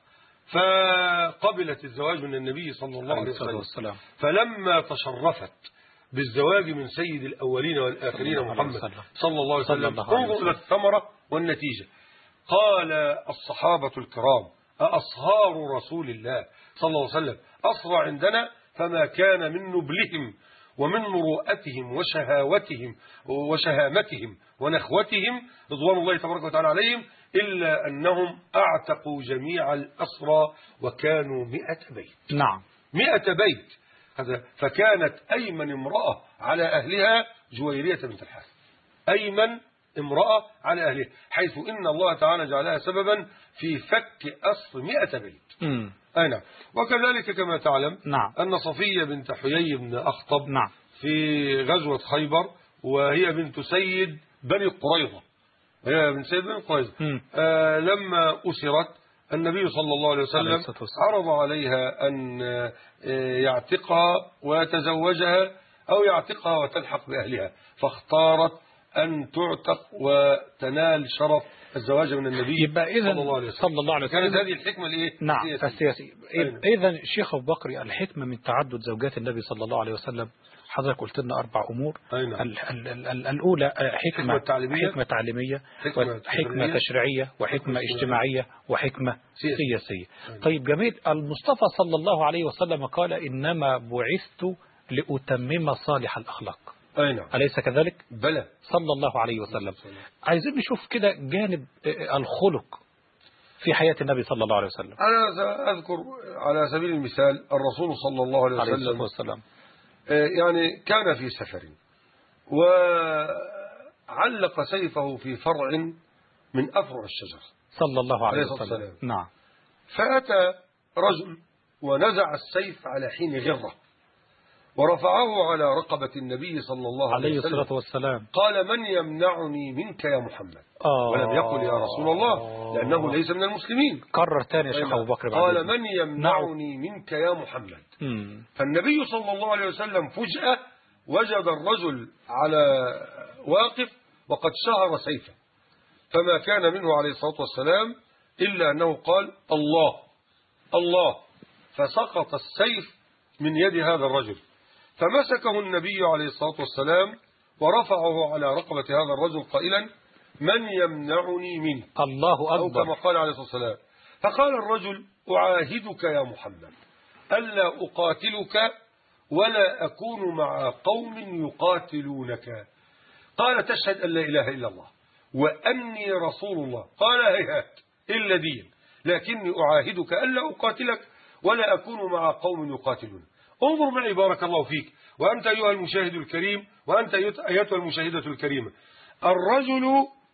فقبلت الزواج من النبي صلى الله عليه وسلم. فلما تشرفت بالزواج من سيد الأولين والآخرين محمد صلى الله عليه وسلم، انظر إلى الثمرة والنتيجة. قال الصحابة الكرام: أأصهار رسول الله صلى الله عليه وسلم أصغى عندنا؟ فما كان من نبلهم ومن مروءتهم وشهاوتهم وشهامتهم ونخوتهم رضوان الله تبارك وتعالى عليهم إلا أنهم أعتقوا جميع الأسرى وكانوا 100 بيت. نعم، 100 بيت. فكانت أيمن امرأة على أهلها جويرية بنت الحارث، أيمن امرأة على أهلها، حيث إن الله تعالى جعلها سببا في فك أسر 100 بيت. أي نعم. وكذلك كما تعلم أن صفية بنت حيي بن أخطب في غزوة خيبر، وهي بنت سيد بني قريظة، هي بنت سيد بني قريظة، لما أسرت النبي صلى الله عليه وسلم عرض عليها أن يعتقها ويتزوجها أو يعتقها وتلحق بأهلها، فاختارت أن تعتق وتنال شرف الزواج من النبي صلى الله عليه وسلم. كانت هذه الحكمة الإيه؟ نعم، السياسية. إذن الشيخ أبو بكر، الحكمة من تعدد زوجات النبي صلى الله عليه وسلم، حضرتك قلت لنا 4 أمور. الأولى حكمة تعليمية، وحكمة تشريعية، وحكمة اجتماعية، وحكمة سياسية. طيب جميل. المصطفى صلى الله عليه وسلم قال: إنما بعثت لأتمم صالح الأخلاق. أليس كذلك؟ بلى، صلى الله عليه وسلم. عايزين نشوف كده جانب الخلق في حياة النبي صلى الله عليه وسلم. أنا أذكر على سبيل المثال الرسول صلى الله عليه وسلم يعني كان في سفر وعلق سيفه في فرع من أفرع الشجر صلى الله عليه وسلم. نعم. فأتى رجل ونزع السيف على حين غرة ورفعه على رقبة النبي صلى الله عليه الصلاة والسلام. قال: من يمنعني منك يا محمد؟ ولم يقل يا رسول الله، لأنه ليس من المسلمين. كرر تاني يا شيخ أبو بكر. قال: من يمنعني منك يا محمد؟ فالنبي صلى الله عليه وسلم فجأة وجد الرجل على واقف وقد شهر سيفه، فما كان منه عليه الصلاة والسلام إلا أنه قال: الله الله، فسقط السيف من يد هذا الرجل، فمسكه النبي عليه الصلاة والسلام ورفعه على رقبة هذا الرجل قائلا: من يمنعني منك؟ الله أكبر. أو كما قال عليه الصلاة والسلام. فقال الرجل: أعاهدك يا محمد ألا أقاتلك ولا أكون مع قوم يقاتلونك. قال: تشهد أن لا إله إلا الله وأني رسول الله. قال: هيهات إلا دين، لكني أعاهدك ألا أقاتلك ولا أكون مع قوم يقاتلون. انظر معي بارك الله فيك، وأنت أيها المشاهد الكريم، وأنت أيتها المشاهدة الكريمة، الرجل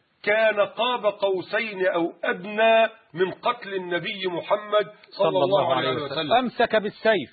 كان قاب قوسين أو أدنى من قتل النبي محمد صلى الله عليه وسلم. أمسك بالسيف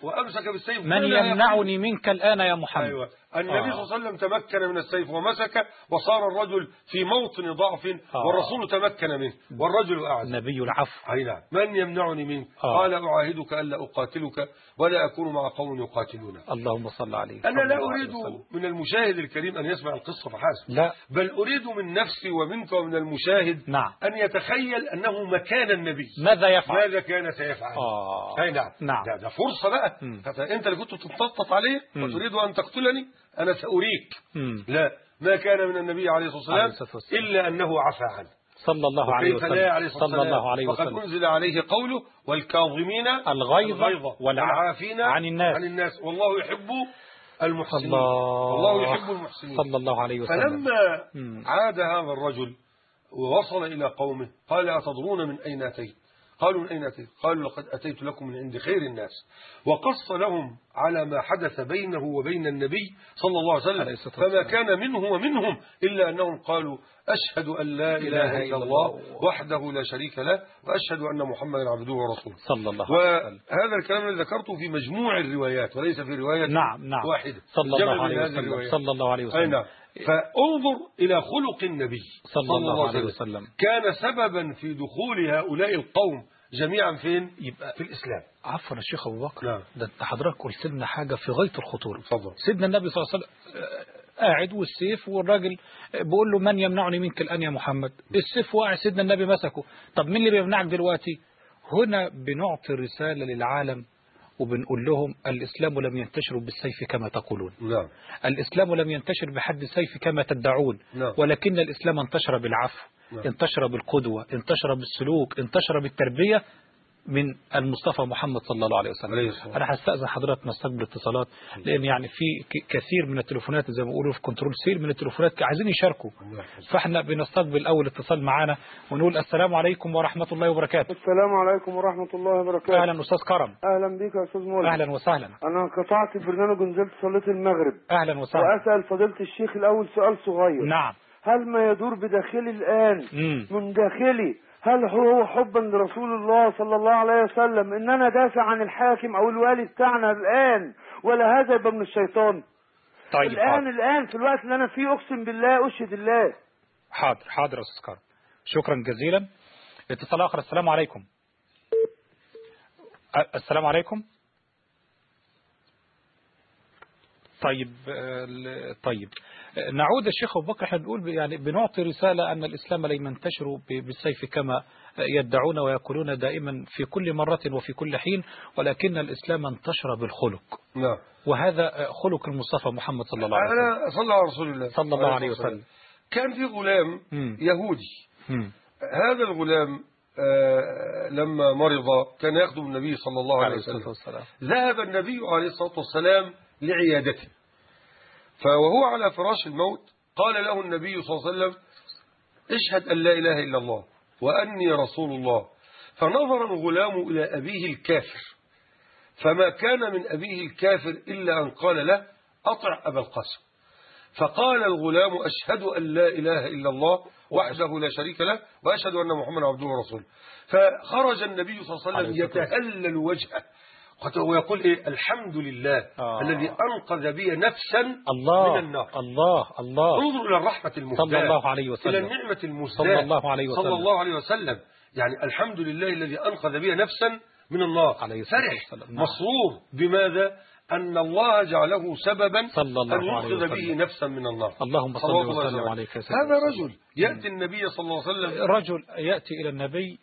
من يمنعني منك الآن يا محمد. أيوة. النبي صلى الله عليه وسلم تمكن من السيف ومسك، وصار الرجل في موطن ضعف والرسول تمكن منه والرجل أعز. نبي العفو. أي نعم. من يمنعني منك؟ قال: أعاهدك ألا أقاتلك ولا أكون مع قوم يقاتلون. اللهم صل عليه. أنا لا أريد من المشاهد الكريم أن يسمع القصة فحسب، لا، بل أريد من نفسي ومنك ومن المشاهد أن يتخيل أنه مكان النبي ماذا يفعل، ماذا كان سيفعل. أي نعم. ده فرصة بقى. أنت اللي كنت تتنطط عليه وتريد أن تقتلني، أنا سأريك. لا، ما كان من النبي عليه الصلاة والسلام إلا أنه عفى عنه صلى الله عليه وسلم. صلى الله عليه وسلم. وقد أنزل عليه قوله: والكاظمين الغيظ والعافين عن الناس والله يحب المحسنين. الله يحب المحسنين. صلى الله عليه وسلم. فلما عاد هذا الرجل ووصل إلى قومه قال: أتدرون من أين أتيت؟ قالوا: من أين أتيت؟ قالوا: لقد أتيت لكم من عند خير الناس. وقص لهم على ما حدث بينه وبين النبي صلى الله عليه وسلم، فما كان منه ومنهم إلا أنهم قالوا: أشهد أن لا إله إلا الله وحده لا شريك له وأشهد أن محمدا عبده ورسوله صلى الله عليه وسلم. وهذا الكلام الذي ذكرته في مجموع الروايات وليس في رواية واحدة. صلى الله عليه وسلم. صلى الله عليه وسلم. نعم. فانظر إلى خلق النبي صلى الله عليه وسلم. كان سببا في دخول هؤلاء القوم جميعا فين؟ يبقى في الإسلام. عفوا الشيخ أبو بكر. نعم. ده انت حضرتك قلت لنا حاجة في غاية الخطورة. تفضل. سيدنا النبي صلى الله عليه وسلم قاعد والسيف، والراجل بيقول له: من يمنعني منك الآن يا محمد؟ السيف واقع، سيدنا النبي مسكه. طب مين اللي بيمنعك دلوقتي؟ هنا بنعطي رسالة للعالم وبنقول لهم الإسلام لم ينتشر بالسيف كما تقولون. نعم. الإسلام لم ينتشر بحد السيف كما تدعون. نعم. ولكن الإسلام انتشر بالعفو. نعم. انتشر بالقدوة، انتشر بالسلوك، انتشر بالتربية من المصطفى محمد صلى الله عليه وسلم. أنا هستأذن حضرتك نستقبل اتصالات، لأن يعني في كثير من التليفونات زي ما بيقولوا في كنترول سيل من التليفونات عايزين يشاركوا، فاحنا بنستقبل أول اتصال معانا ونقول السلام عليكم ورحمة الله وبركاته. السلام عليكم ورحمة الله وبركاته. أهلا أستاذ كرم. أهلا بك يا أستاذ مولى. أهلا وسهلا. أنا قطعت البرنامج ونزلت صليت المغرب. أهلا وسهلا. وأسأل فضيلة الشيخ الأول سؤال صغير. نعم. هل ما يدور بداخلي الآن من داخلي هل هو حبا لرسول الله صلى الله عليه وسلم ان انا دافع عن الحاكم او الوالي بتاعنا الان، ولا هذا يبقى من الشيطان؟ طيب الان في الوقت اللي انا فيه اقسم بالله اشهد الله. حاضر يا استاذ كرم، شكرا جزيلا. اتصال اخر. السلام عليكم. السلام عليكم. طيب نعود الشيخ أبو بكر. احنا بنقول يعني بنعطي رسالة أن الإسلام لم ينتشر بالسيف كما يدعون ويقولون دائما في كل مرة وفي كل حين، ولكن الإسلام انتشر بالخلق. نعم. وهذا خلق المصطفى محمد صلى الله عليه وسلم. أنا صلى على رسول الله صلى الله عليه وسلم. كان في غلام يهودي. هذا الغلام لما مرض كان يخدم النبي صلى الله عليه وسلم. ذهب النبي عليه الصلاة والسلام لعيادته، فوهو على فراش الموت قال له النبي صلى الله عليه وسلم اشهد أن لا إله إلا الله وأني رسول الله. فنظر الغلام إلى أبيه الكافر، فما كان من أبيه الكافر إلا أن قال له أطع أبا القاسم. فقال الغلام أشهد أن لا إله إلا الله وحده لا شريك له وأشهد أن محمدا عبده ورسوله. فخرج النبي صلى الله عليه وسلم يتهلل وجهه ويقول إيه الحمد لله الذي أنقذ بي نفسا من النار. الله انظر إلى الرحمة المهداة صلى الله عليه وسلم، إلى النعمة المهداة صلى الله عليه وسلم. يعني الحمد لله الذي أنقذ بي نفسا من النار. فرح مسرور بماذا؟ أن الله جعله سببا أن ينقذ به نفسا من النار. اللهم صل وسلم عليك يا سيدنا. هذا رجل يأتي النبي صلى الله عليه وسلم، رجل يأتي إلى النبي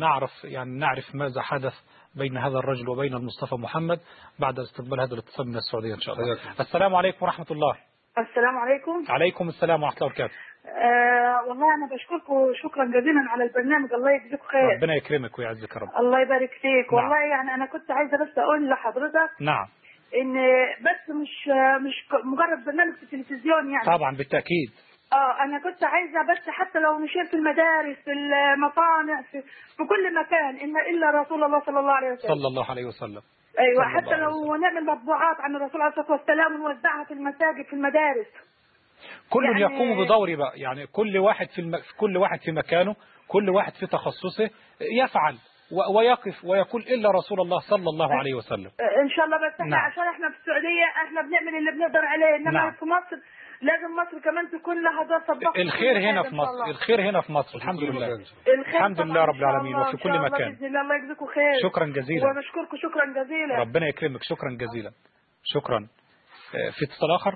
ونعرف ماذا حدث بين هذا الرجل وبين المصطفى محمد بعد استقبال هذا الاتصال من السعودية إن شاء الله. السلام عليكم ورحمة الله. السلام عليكم. عليكم السلام ورحمة الله وبركاته. والله أنا بشكركم شكرا جزيلا على البرنامج، الله يجزيكم خير. ربنا يكرمك ويعزك يا رب. الله يبارك فيك. نعم. والله يعني أنا كنت عايزة بس أقول لحضرتك نعم إن بس مش مجرد برنامج في التلفزيون يعني. طبعا بالتأكيد. أنا كنت عايزة بس حتى لو نشير في المدارس في المصانع في كل مكان إلا رسول الله صلى الله عليه وسلم. صلى الله عليه وسلم. أيوة حتى لو نعمل مطبوعات عن الرسول عليه الصلاة والسلام ونوزعها في المساجد في المدارس. كل يعني يقوم بدوره بقى، يعني كل واحد في مكانه، كل واحد في تخصصه يفعل ويقف ويقول إلا رسول الله صلى الله عليه وسلم. إن شاء الله. بس احنا عشان احنا في السعودية احنا بنعمل اللي بنقدر عليه، انما في مصر لازم مصر كمان تكون لها دور صدق. الخير هنا في مصر، الخير هنا في مصر الحمد لله. الحمد لله رب العالمين وفي كل مكان. بإذن الله يجزيكم خير. شكرا جزيلا. ونشكركم شكرا جزيلا. ربنا يكرمك شكرا جزيلا. شكرا. في اتصال آخر.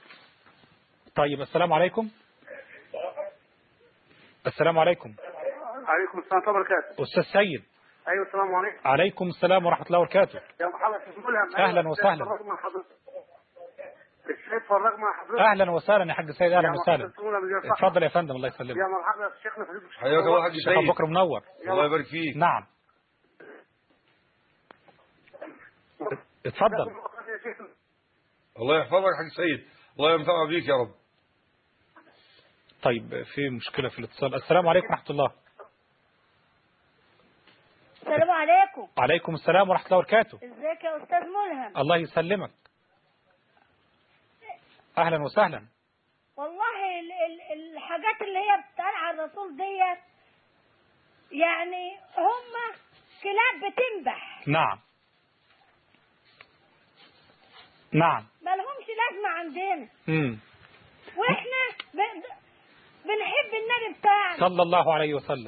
طيب السلام عليكم. السلام عليكم. عليكم السلام ورحمة الله وبركاته. أستاذ سيد. أيوة السلام عليكم. عليكم السلام ورحمة الله وبركاته. يا محمد أهلا وسهلا. أهلا وسهلا يا حاج سيد. أهلا وسهلا. اتفضل يا فندم. الله يسلمك. يا مرحبا يا شيخنا. حياك الله حاج سيد. الشيخ أبو بكر منور. الله يبارك فيك. نعم اتفضل. الله يحفظك يا حاج سيد، الله ينفع بيك يا رب. طيب في مشكلة في الاتصال. السلام عليكم ورحمة الله. السلام عليكم. عليكم السلام ورحمة الله وبركاته. ازيك يا أستاذ ملهم؟ الله يسلمك. أهلا وسهلا. والله الحاجات اللي هي بتقال على الرسول ديت يعني هم كلاب بتنبح. نعم ما لهمش لازمة عندنا. واحنا بنحب النبي بتاعنا صلى الله عليه وسلم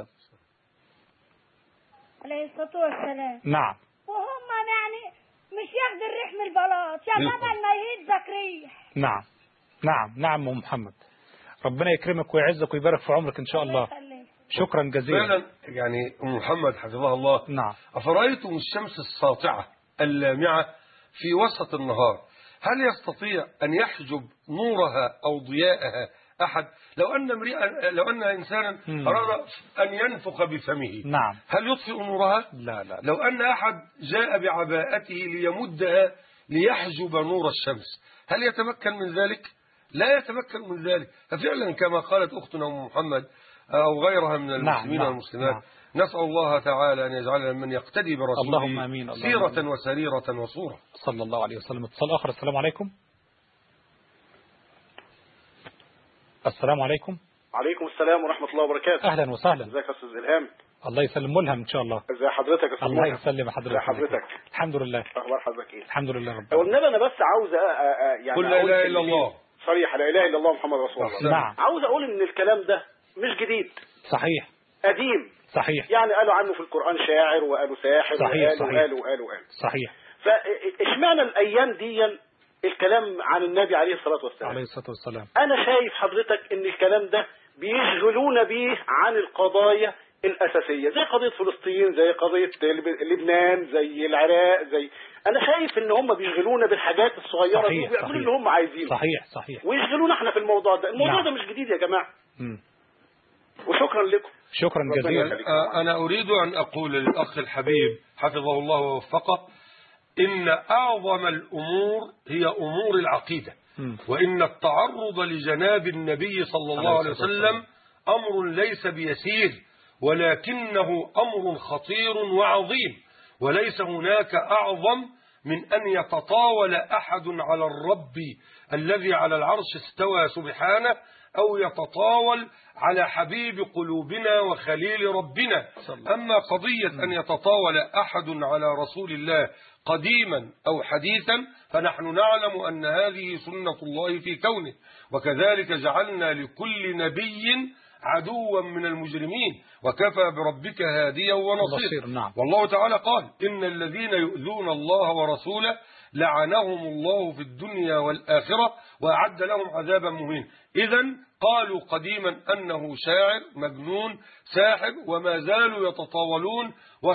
عليه الصلاة والسلام. نعم. وهم يعني مش ياخد الريح من البلاط، شغال ما يهدك ريح. نعم محمد. ربنا يكرمك ويعزك ويبارك في عمرك إن شاء الله. شكرا جزيلا. فعلا يعني محمد حفظها الله. نعم. أفرأيتم الشمس الساطعة اللامعة في وسط النهار، هل يستطيع أن يحجب نورها أو ضياءها أحد؟ لو أن إنسانا أراد أن ينفخ بفمه، نعم، هل يطفئ نورها؟ لا لا. لو أن أحد جاء بعباءته ليمدها ليحجب نور الشمس، هل يتمكن من ذلك؟ لا يتمكن من ذلك. ففعلا كما قالت أختنا أم محمد أو غيرها من المسلمين والمسلمات، نسأل الله تعالى أن يجعلنا من يقتدي برسوله. اللهم آمين. سيرة وسريرة وصورة صلى الله عليه وسلم. اتصال آخر. السلام عليكم. السلام عليكم. عليكم السلام ورحمة الله وبركاته. أهلا وسهلا. ازيك يا أستاذ إلهام؟ الله يسلم. ملهم إن شاء الله. ازي حضرتك يا أستاذ؟ الله يسلم حضرتك. ازي حضرتك؟ الحمد لله. أخبار حضرتك إيه؟ الحمد لله رب والنبي أنا بس عاوز يعني قل لا إله إلا الله. صريحة لا إله إلا الله محمد رسول الله. نعم. عاوز أقول إن الكلام ده مش جديد. صحيح. قديم. صحيح. يعني قالوا عنه في القرآن شاعر وقالوا ساحر. صحيح. وقالوا. صحيح. فإشمعنى الأيام دي الكلام عن النبي عليه الصلاة والسلام؟ عليه الصلاة والسلام. أنا شايف حضرتك إن الكلام ده بيشغلون به عن القضايا الأساسية، زي قضية فلسطين، زي قضية لبنان، زي العراق، أنا شايف إن هم بيشغلونا بالحاجات الصغيرة دي وبيعملوا اللي هم عايزينه. صحيح. ويشغلونا احنا في الموضوع ده. الموضوع ده مش جديد يا جماعة. وشكرا لكم. شكرا جزيلا. أنا أريد أن أقول للأخ الحبيب حفظه الله ووفقه إن أعظم الأمور هي أمور العقيدة، وإن التعرض لجناب النبي صلى الله عليه وسلم أمر ليس بيسير، ولكنه أمر خطير وعظيم، وليس هناك أعظم من أن يتطاول أحد على الرب الذي على العرش استوى سبحانه، أو يتطاول على حبيب قلوبنا وخليل ربنا. أما قضية أن يتطاول أحد على رسول الله قديما أو حديثا، فنحن نعلم أن هذه سنة الله في كونه، وكذلك جعلنا لكل نبي عدوا من المجرمين، وكفى بربك هاديا ونصيرا. والله تعالى قال إن الذين يؤذون الله ورسوله لعنهم الله في الدنيا والآخرة وأعد لهم عذابا مهينا. إذن قالوا قديما أنه شاعر مجنون ساحر، وما زالوا يتطاولون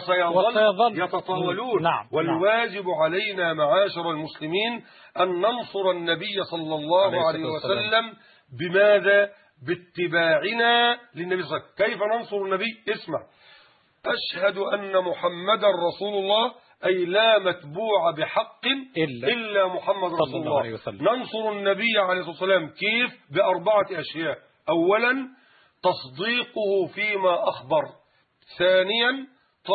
وسيظل يتطاولون. والواجب علينا معاشر المسلمين أن ننصر النبي صلى الله عليه وسلم. بماذا؟ باتباعنا للنبي صلى الله عليه وسلم. كيف ننصر النبي؟ اسمع: أشهد أن محمدا رسول الله، أي لا متبوع بحق إلا محمد رسول الله. ننصر النبي عليه الصلاة والسلام كيف؟ بأربعة أشياء: أولا تصديقه فيما أخبر، ثانيا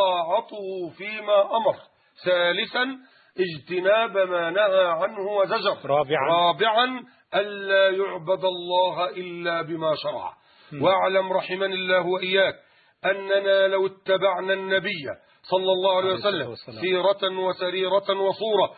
طاعته فيما أمر، ثالثا اجتناب ما نهى عنه وزجر، رابعا ألا يعبد الله إلا بما شرع. واعلم رحمني الله وإياك أننا لو اتبعنا النبي صلى الله عليه وسلم سيرة وسريرة وصورة،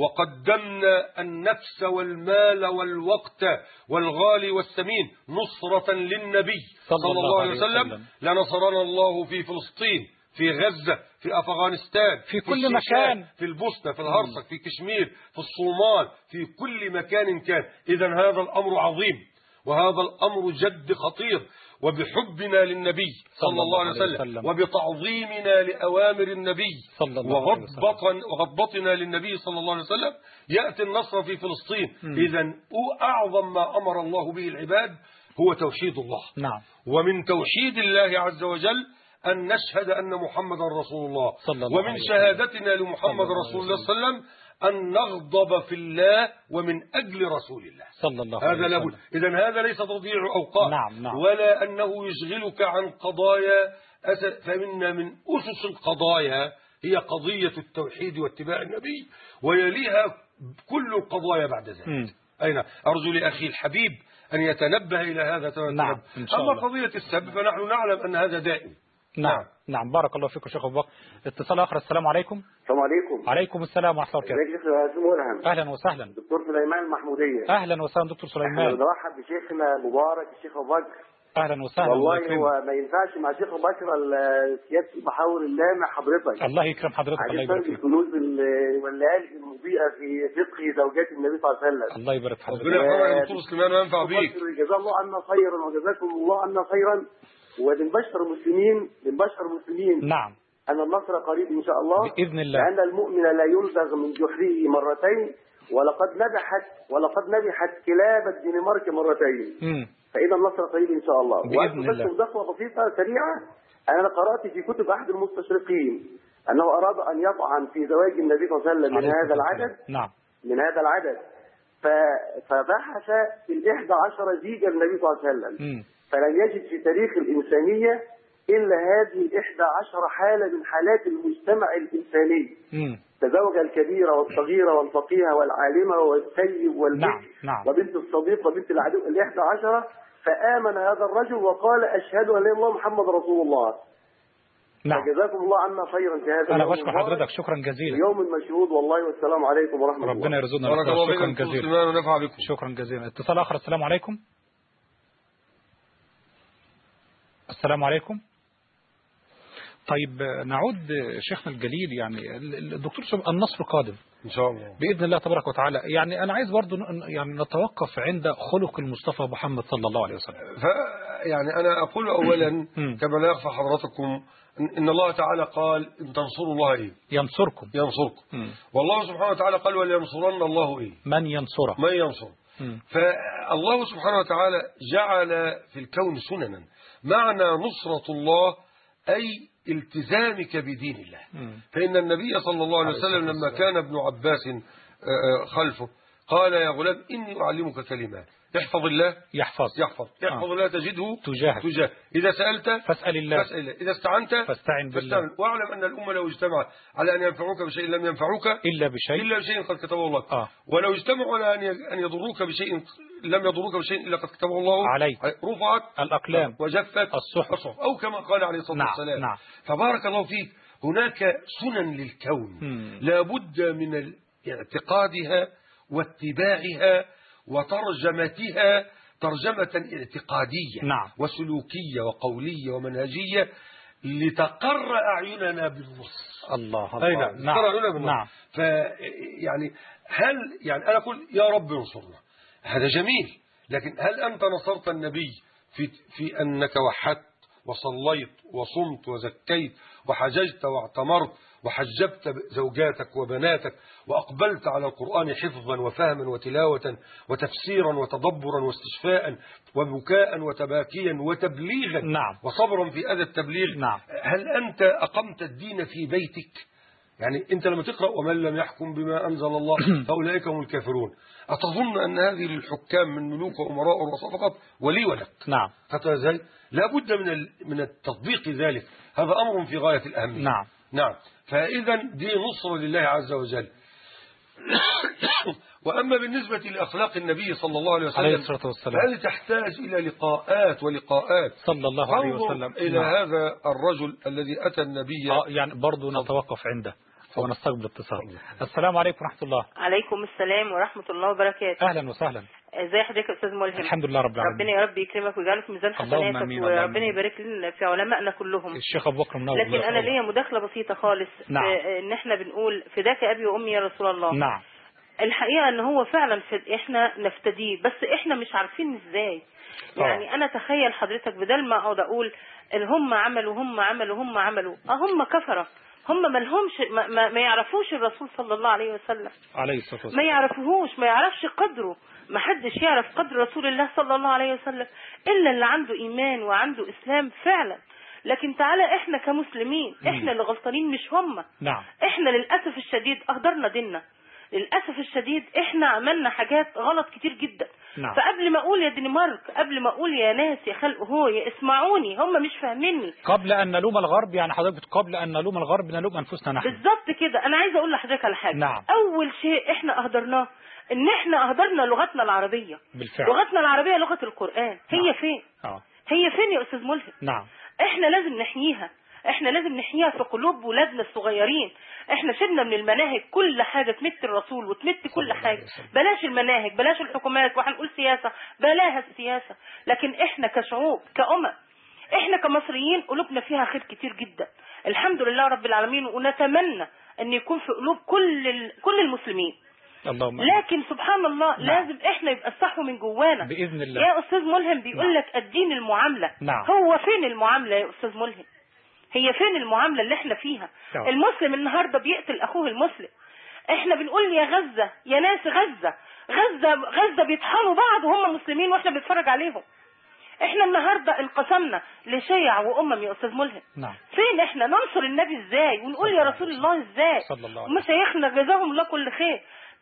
وقدمنا النفس والمال والوقت والغالي والثمين نصرة للنبي صلى الله عليه وسلم، لنصرنا الله في فلسطين، في غزة، في أفغانستان، في كل مكان، في البوسنة، في الهرسك، في كشمير، في الصومال، في كل مكان كان. إذن هذا الأمر عظيم، وهذا الأمر جد خطير. وبحبنا للنبي صلى الله عليه وسلم وبتعظيمنا لأوامر النبي وغضبتنا للنبي صلى الله عليه وسلم يأتي النصر في فلسطين. إذن أعظم ما أمر الله به العباد هو توحيد الله. ومن توحيد الله عز وجل أن نشهد أن محمد رسول الله، ومن شهادتنا لمحمد رسول الله صلى الله عليه وسلم أن نغضب في الله ومن أجل رسول الله صلى الله عليه وسلم. هذا لابد. إذن هذا ليس تضييع أوقات، ولا أنه يشغلك عن قضايا فمنا من أسس القضايا هي قضية التوحيد واتباع النبي، ويليها كل القضايا بعد ذلك. أين أرجو لأخي الحبيب أن يتنبه إلى هذا. أما قضية السب فنحن نعلم أن هذا دائم. نعم بارك الله فيكم شيخ أبو بكر. اتصال آخر. السلام عليكم. السلام عليكم. عليكم السلام ورحمة الله وبركاته. أهلا وسهلا. دكتور سليمان المحمودية. أهلا وسهلا دكتور سليمان. نرحب بشيخنا مبارك الشيخ أبو بكر. أهلا وسهلا. والله هو ما ينفعش مع شيخ أبو بكر سيادة المحاور الله مع حضرتك. الله يكرم حضرتك. الله يبارك فيك. الكنوز والليالي المضيئة في فقه زوجات النبي صلى الله عليه وسلم. الله يبارك في حضرتك. ربنا يحفظك يا دكتور سليمان وينفع بيك. جزاه الله عنا خيرا وجزاكم الله عنا خيرا. وبنبشر المسلمين نعم أن النصر قريب إن شاء الله بإذن الله، لأن المؤمن لا يلدغ من جحره مرتين، ولقد نبحت كلاب الدنمارك مرتين. فإذا النصر قريب إن شاء الله. بإذن الله. مداخلة بسيطة سريعة. أنا قرأت في كتب أحد المستشرقين أنه أراد أن يطعن في زواج النبي صلى الله عليه وسلم من هذا العدد. نعم. من هذا العدد فبحث في 11 زيجة النبي صلى الله عليه وسلم، فلم يجد في تاريخ الإنسانية إلا هذه 11 حالة من حالات المجتمع الإنساني. تزوج الكبيرة والصغيرة والفقيهة والعالمة والسيب والبنت وبنت الصديق وبنت العدو 11. فآمن هذا الرجل وقال أشهد أن لا إله إلا الله محمد رسول الله. نعم. فجزاكم الله عنا خيرا في هذا. أنا بشكر حضرتك شكرا جزيلا. يوم مشهود والله، والسلام عليكم ورحمة الله. ربنا يرزقنا شكرا جزيلا. شكرا جزيلا. اتصال آخر. السلام عليكم. السلام عليكم. طيب نعود شيخنا الجليل، يعني الدكتور النصر قادم إن شاء الله بإذن الله تبارك وتعالى. يعني أنا عايز برضو يعني نتوقف عند خلق المصطفى محمد صلى الله عليه وسلم. يعني أنا أقول أولا كما لا يخفى حضراتكم إن الله تعالى قال إن تنصروا الله إيه؟ ينصركم. والله سبحانه وتعالى قال ولينصرن الله إيه؟ من ينصره. فالله سبحانه وتعالى جعل في الكون سننا. معنى نصرة الله أي التزامك بدين الله. فإن النبي صلى الله عليه وسلم لما كان ابن عباس خلفه قال يا غلام إني أعلمك كلمات احفظ الله يحفظ الله تجده تجاه. إذا سألت فاسأل الله. إذا استعنت فاستعن بالله. واعلم أن الأمة لو اجتمعت على أن ينفعوك بشيء لم ينفعوك إلا بشيء قد كتبه الله. ولو اجتمعوا على أن يضروك بشيء لم يضروك بشيء إلا قد كتبه الله عليك. رفعت الأقلام وجفت الصحف أو كما قال عليه الصلاة والسلام. فبارك الله فيك. هناك سنن للكون لا بد من اعتقادها واتباعها وترجمتها ترجمة اعتقادية وسلوكية وقولية ومنهجية لتقر أعيننا بالنص. الله نعم. فيعني يعني أنا أقول يا رب انصرنا، هذا جميل، لكن هل أنت نصرت النبي في أنك وحدت وصليت وصمت وزكيت وحججت واعتمرت وحجبت زوجاتك وبناتك وأقبلت على القرآن حفظا وفهما وتلاوة وتفسيرا وتدبرا واستشفاء وبكاء وتباكيا وتبليغا وصبرا في أذى التبليغ؟ هل أنت أقمت الدين في بيتك؟ يعني أنت لما تقرأ ومن لم يحكم بما أنزل الله فأولئك هم الكافرون، أتظن أن هذه للحكام من ملوك وأمراء ورؤساء فقط ولي ولك؟ حتى ازاي؟ لا بد من التطبيق ذلك. هذا أمر في غاية الأهمية. نعم. فإذا دي نصرة لله عز وجل. وأما بالنسبة لأخلاق النبي صلى الله عليه وسلم فهذه تحتاج إلى لقاءات صلى الله عليه وسلم إلى هذا الرجل الذي أتى النبي. يعني برضو نتوقف عنده ونستقبل اتصال. السلام عليكم ورحمة الله. عليكم السلام ورحمة الله وبركاته. أهلا وسهلا. ازي حضرتك يا استاذ ملهم؟ الحمد لله رب العالمين. ربنا يا رب يكرمك ويجعله في ميزان حسناتك وربنا يبارك لنا في علمائنا كلهم. الشيخ ابو بكر منور. لكن انا ليا مداخله بسيطه خالص. ان احنا بنقول فداك ابي وامي يا رسول الله. الحقيقه ان هو فعلا احنا نفتديه، بس احنا مش عارفين ازاي. يعني انا تخيل حضرتك بدل ما اقعد اقول هم عملوا هم كفره، هم ما لهمش ما يعرفوش الرسول صلى الله عليه وسلم عليه الصلاه والسلام، ما يعرفوهوش، ما يعرفش قدره. ما حدش يعرف قدر رسول الله صلى الله عليه وسلم إلا اللي عنده إيمان وعنده إسلام فعلا. لكن تعالى إحنا كمسلمين إحنا اللي غلطانين مش هم. إحنا للأسف الشديد أهدرنا ديننا، للأسف الشديد إحنا عملنا حاجات غلط كتير جدا. فقبل ما أقول يا دنمارك، قبل ما أقول يا ناس يا خلق هو اسمعوني، هم مش فاهميني. قبل أن نلوم الغرب، يعني حضرتك قبل أن نلوم الغرب نلوم أنفسنا نحن. بالظبط كده. أنا عايزة أقول لحضرتك على حاجة. أول شيء إحنا أهدرناه ان احنا اهدرنا لغتنا العربية. بالفعل. لغتنا العربية لغة القرآن. هي فين؟ هي فين يا استاذ ملهم؟ احنا لازم نحييها، احنا لازم نحييها في قلوب ولادنا الصغيرين. احنا شلنا من المناهج كل حاجة تمت الرسول وتمت كل حاجة. بلاش المناهج، بلاش الحكومات، وهنقول سياسة بلاها السياسة. لكن احنا كشعوب كأمة، احنا كمصريين قلوبنا فيها خير كتير جدا الحمد لله رب العالمين. ونتمنى ان يكون في قلوب كل المسلمين. لكن سبحان الله لازم احنا يبقى الصحو من جوانا بإذن الله. يا أستاذ ملهم بيقول لك الدين المعاملة. هو فين المعاملة يا أستاذ ملهم؟ هي فين المعاملة اللي احنا فيها؟ المسلم النهاردة بيقتل أخوه المسلم. احنا بنقول يا غزة يا ناس غزة بيطحنوا بعض وهم مسلمين واحنا بنتفرج عليهم. احنا النهاردة انقسمنا لشيع وامم يا أستاذ ملهم. فين احنا ننصر النبي ازاي ونقول يا رسول الله ازاي؟ ومشايخنا جزاهم الله كل خير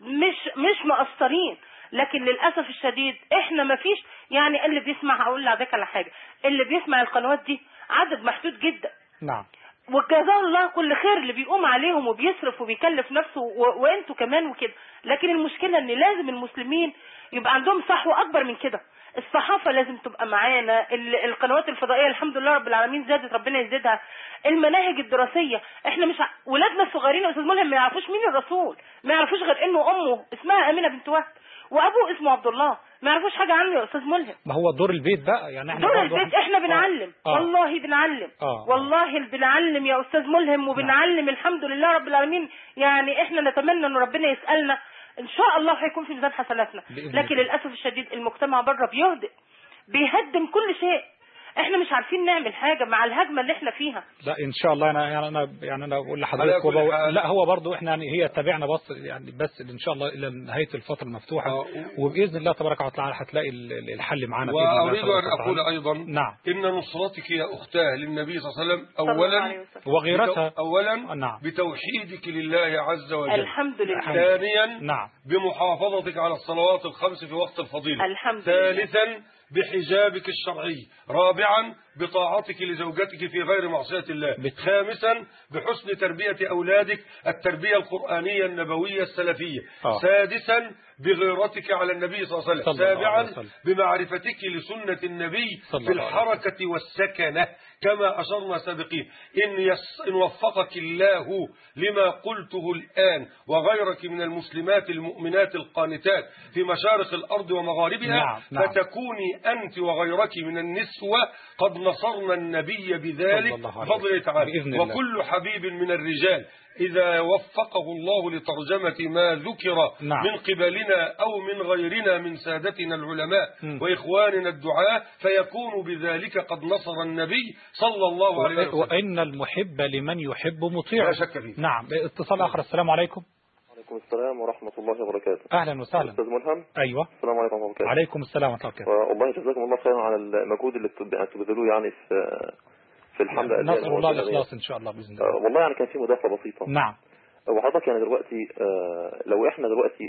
مش مقصرين، لكن للأسف الشديد احنا ما فيش يعني اللي بيسمع. هقول لعدك على حاجة، اللي بيسمع القنوات دي عدد محدود جدا. وجزاه الله كل خير اللي بيقوم عليهم وبيصرف وبيكلف نفسه وانتوا كمان وكده. لكن المشكلة ان لازم المسلمين يبقى عندهم صحوة اكبر من كده. الصحافة لازم تبقى معانا، القنوات الفضائية الحمد لله رب العالمين زادت، ربنا يزيدها. المناهج الدراسية احنا مش ولادنا الصغيرين يا استاذ ملهم ما يعرفوش مين الرسول، ما يعرفوش غير انه امه اسمها امينة بنت وهب وابوه اسمه عبد الله، ما يعرفوش حاجة عنه يا استاذ ملهم. ما هو دور البيت بقى يعني احنا دور البيت احنا بنعلم. والله بنعلم. والله بنعلم يا استاذ ملهم وبنعلم الحمد لله رب العالمين. يعني احنا نتمنى ان ربنا يسألنا ان شاء الله هيكون في ميزان حسناتنا. لكن للأسف الشديد المجتمع بره بيهدم كل شيء. احنا مش عارفين نعمل حاجة مع الهجمة اللي احنا فيها. لا ان شاء الله انا بقول لحضرتك لا هو برضو احنا يعني هي تابعنا بس ان شاء الله الى نهاية الفترة المفتوحة وبإذن الله تبارك وتعالى هتلاقي الحل معانا. وأريد أن أقول أيضا إن نصرتك يا أختاه للنبي صلى الله عليه وسلم أولا وغيرتها بتوحيدك لله عز وجل الحمد لله. ثانيا بمحافظتك على الصلوات الخمس في وقت الفضيلة الحمد ثالثا بحجابك الشرعي رابعا بطاعتك لزوجتك في غير معصية الله خامسا بحسن تربية أولادك التربية القرآنية النبوية السلفية سادسا بغيرتك على النبي صلى الله عليه وسلم سابعا بمعرفتك لسنة النبي في الحركة والسكنة كما أشرنا سابقين. إن وفقك الله لما قلته الآن وغيرك من المسلمات المؤمنات القانتات في مشارق الأرض ومغاربها فتكوني أنت وغيرك من النسوة قد نصرنا النبي بذلك بفضل تعالى. وكل حبيب من الرجال إذا وفقه الله لترجمة ما ذكر من قبلنا أو من غيرنا من سادتنا العلماء وإخواننا الدعاء فيكون بذلك قد نصر النبي صلى الله عليه وسلم. وإن المحب لمن يحب مطيع. لا شك فيه. نعم. اتصال آخر. السلام عليكم. وعليكم السلام ورحمة الله وبركاته. أهلا وسهلا أستاذ ملهم. أيوة. السلام عليكم ورحمة الله وبركاته. عليكم السلام ورحمة الله وبركاته. والله جزاكم الله خيرا على المجهود اللي بتبذلوه يعني في الحملة. نسأل الله الإخلاص إن شاء الله بإذن الله. والله يعني كان في مداخلة بسيطة. نعم. وحضرتك يعني دلوقتي لو احنا دلوقتي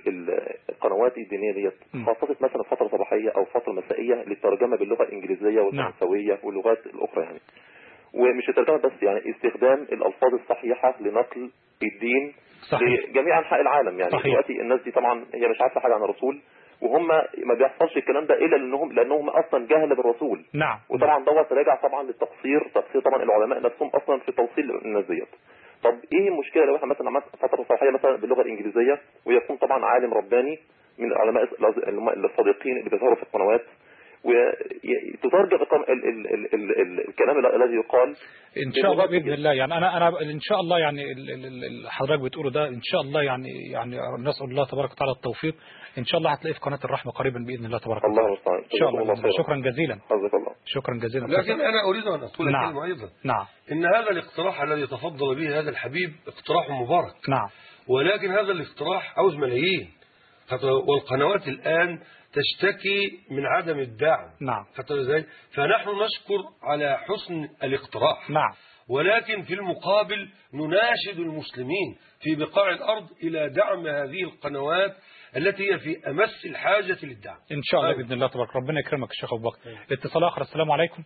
القنوات الدينية ديت خصصت مثلا فترة صباحية أو فترة مسائية للترجمة باللغة الإنجليزية والفرنسوية واللغات الأخرى يعني، ومش الترجمة بس يعني استخدام الألفاظ الصحيحة لنقل الدين لجميع أنحاء العالم يعني. دلوقتي الناس دي طبعا هي مش عارفة حاجة عن الرسول وهم ما بيحصلش الكلام ده الا لانهم اصلا جهله بالرسول. نعم. وطبعا دوت راجع طبعا للتقصير طبعا العلماء نفسهم اصلا في توصيل الناس ديت. طب ايه المشكله لو احنا مثلا عملنا فتره صحيحه مثلا باللغه الانجليزيه ويكون طبعا عالم رباني من العلماء الصادقين اللي بيظهروا في القنوات وتترجم الكلام الذي يقال ان شاء الله باذن الله. يعني انا ان شاء الله يعني حضرتك بتقوله ده ان شاء الله يعني نسال الله تبارك وتعالى التوفيق. ان شاء الله هتلاقيه في قناه الرحمه قريبا باذن الله تبارك وتعالى. الله المستعان. ان شاء الله. شكرا جزيلا. حفظك الله. شكرا جزيلا. لكن انا اريد ان اقول كلمه ايضا. نعم. ان هذا الاقتراح الذي تفضل به هذا الحبيب اقتراح مبارك. نعم. ولكن هذا الاقتراح عاوز ملايين، والقنوات الان تشتكي من عدم الدعم. نعم. فنحن نشكر على حسن الاقتراح. نعم. ولكن في المقابل نناشد المسلمين في بقاع الأرض إلى دعم هذه القنوات التي هي في أمس الحاجة للدعم إن شاء الله بإذن الله تبارك. ربنا يكرمك الشيخ أبو بكر. اتصال آخر. السلام عليكم.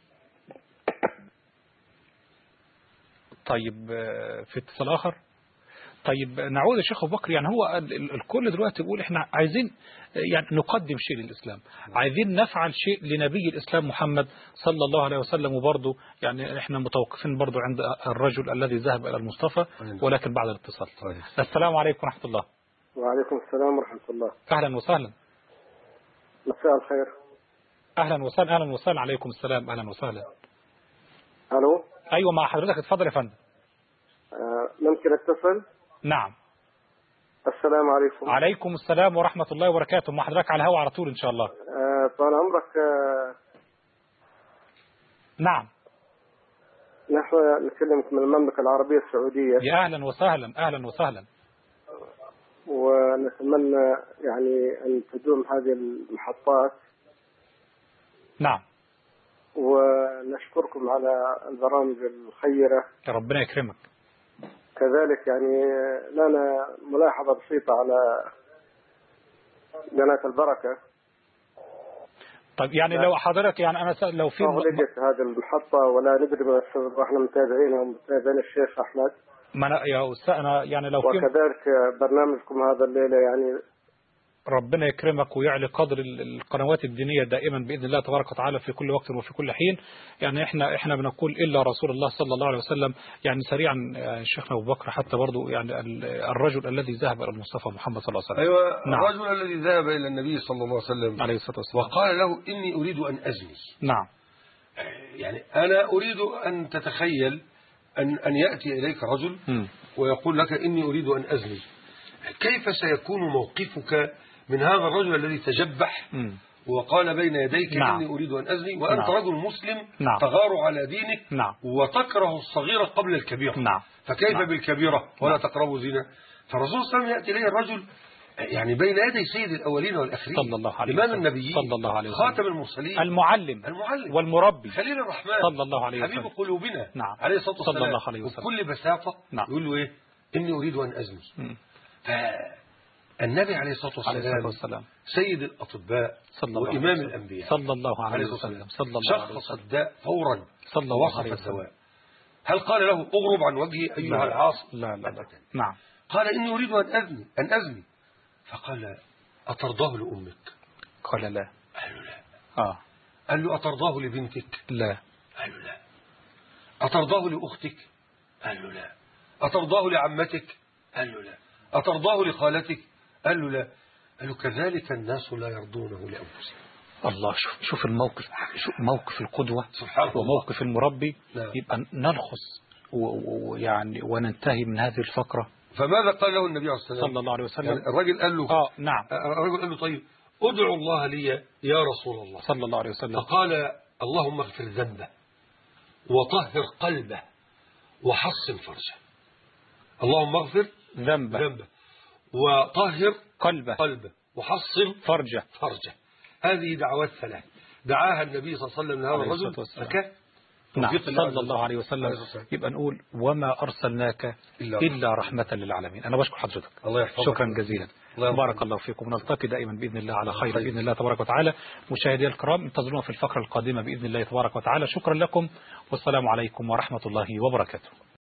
طيب في اتصال آخر. طيب نعود الشيخ أبو بكر. يعني هو الكل دلوقتي بيقول احنا عايزين يعني نقدم شيء للإسلام، عايزين نفعل شيء لنبي الإسلام محمد صلى الله عليه وسلم. وبرضه يعني احنا متوقفين برضه عند الرجل الذي ذهب إلى المصطفى ولكن بعد الاتصال. السلام عليكم ورحمة الله. وعليكم السلام ورحمة الله. أهلا وسهلا. مساء الخير. أهلا وسهلا. أهلا وسهلا. عليكم السلام. أهلا وسهلا. ألو. أيوة مع حضرتك. اتفضل يا فندم. ممكن اتصل؟ نعم. السلام عليكم. عليكم السلام ورحمة الله وبركاته. مع حضرتك على الهواء على طول إن شاء الله. طال عمرك. نعم. نحن نكلمك من المملكة العربية السعودية. يا أهلا وسهلا. أهلا وسهلا. ونتمنى يعني أن تدوم هذه المحطات. نعم. ونشكركم على البرامج الخيرة. ربنا يكرمك. كذلك يعني لنا ملاحظة بسيطة على قناة البركة. طيب يعني لو حضرتك يعني أنا لو في أغلقت هذه المحطة ولا ندري ما السبب، احنا متابعينها ومتابعين الشيخ أحمد. ما أنا يا أستاذ أنا يعني لو وكذلك برنامجكم هذا الليلة يعني ربنا يكرمك ويعلي قدر القنوات الدينية دائما بإذن الله تبارك وتعالى في كل وقت وفي كل حين. يعني احنا بنقول إلا رسول الله صلى الله عليه وسلم. يعني سريعا شيخنا أبو بكر حتى برضو يعني الرجل الذي ذهب إلى المصطفى محمد صلى الله عليه وسلم. أيوة. نعم. الرجل الذي ذهب إلى النبي صلى الله عليه وسلم عليه الصلاة والسلام وقال له إني أريد أن أزني. نعم. يعني أنا أريد أن تتخيل أن يأتي إليك رجل ويقول لك إني أريد أن أزني. كيف سيكون موقفك من هذا الرجل الذي تجبح وقال بين يديك نعم. إني أريد أن أزني وأنت نعم. رجل مسلم نعم. تغار على دينك نعم. وتكره الصغيرة قبل الكبيرة نعم. فكيف نعم. بالكبيرة ولا تقربوا زنا. فالرسول صلى الله عليه وسلم يأتي إليه الرجل يعني بين يدي سيد الأولين والآخرين صلى الله عليه إمام وسلم. النبيين صلى الله عليه وسلم. خاتم المرسلين المعلم والمربي خليل الرحمن صلى الله عليه وسلم حبيب قلوبنا نعم. عليه الصلاة والسلام صلى الله عليه وسلم. وبكل بساطة نعم. يقول له إيه إني أريد أن أزني. النبي عليه الصلاة والسلام سيد الأطباء وإمام الأنبياء صلى الله عليه وسلم شخص الداء فورا صلى الله عليه وصف الدواء. هل قال له أغرب عن وجهي أيها العاص؟ لا. نعم. قال إني أريد أن أزني فقال أترضاه لأمك؟ قال لا. قال له لا. قال له أترضاه لبنتك؟ لا. قال له لا. أترضاه لأختك؟ قال له لا. أترضاه لعمتك؟ قال له لا. أترضاه لخالتك؟ قال له لا. قال له كذلك الناس لا يرضونه لأنفسهم. الله شوف الموقف، شوف موقف القدوة وموقف المربي. نعم. يبقى نلخص ويعني وننتهي من هذه الفقرة. فماذا قال له النبي عليه الصلاة والسلام صلى الله عليه وسلم؟ يعني الرجل قال له نعم. الرجل قال له طيب ادعو الله لي يا رسول الله صلى الله عليه وسلم. فقال اللهم اغفر ذنبه وطهر قلبه وحصن فرجه. اللهم اغفر ذنبه وطهر قلبه وحصن فرجه. هذه دعوات ثلاث دعاها النبي صلى الله عليه وسلم لهذا الرجل فكان نعم صلى الله عليه وسلم. يبقى نقول وما أرسلناك إلا رحمة للعالمين. أنا بشكر حضرتك شكرا جزيلا. بارك الله فيكم. نلتقي دائما بإذن الله على خير بإذن الله تبارك وتعالى. مشاهدي الكرام انتظرونا في الفقرة القادمة بإذن الله تبارك وتعالى. شكرا لكم والسلام عليكم ورحمة الله وبركاته.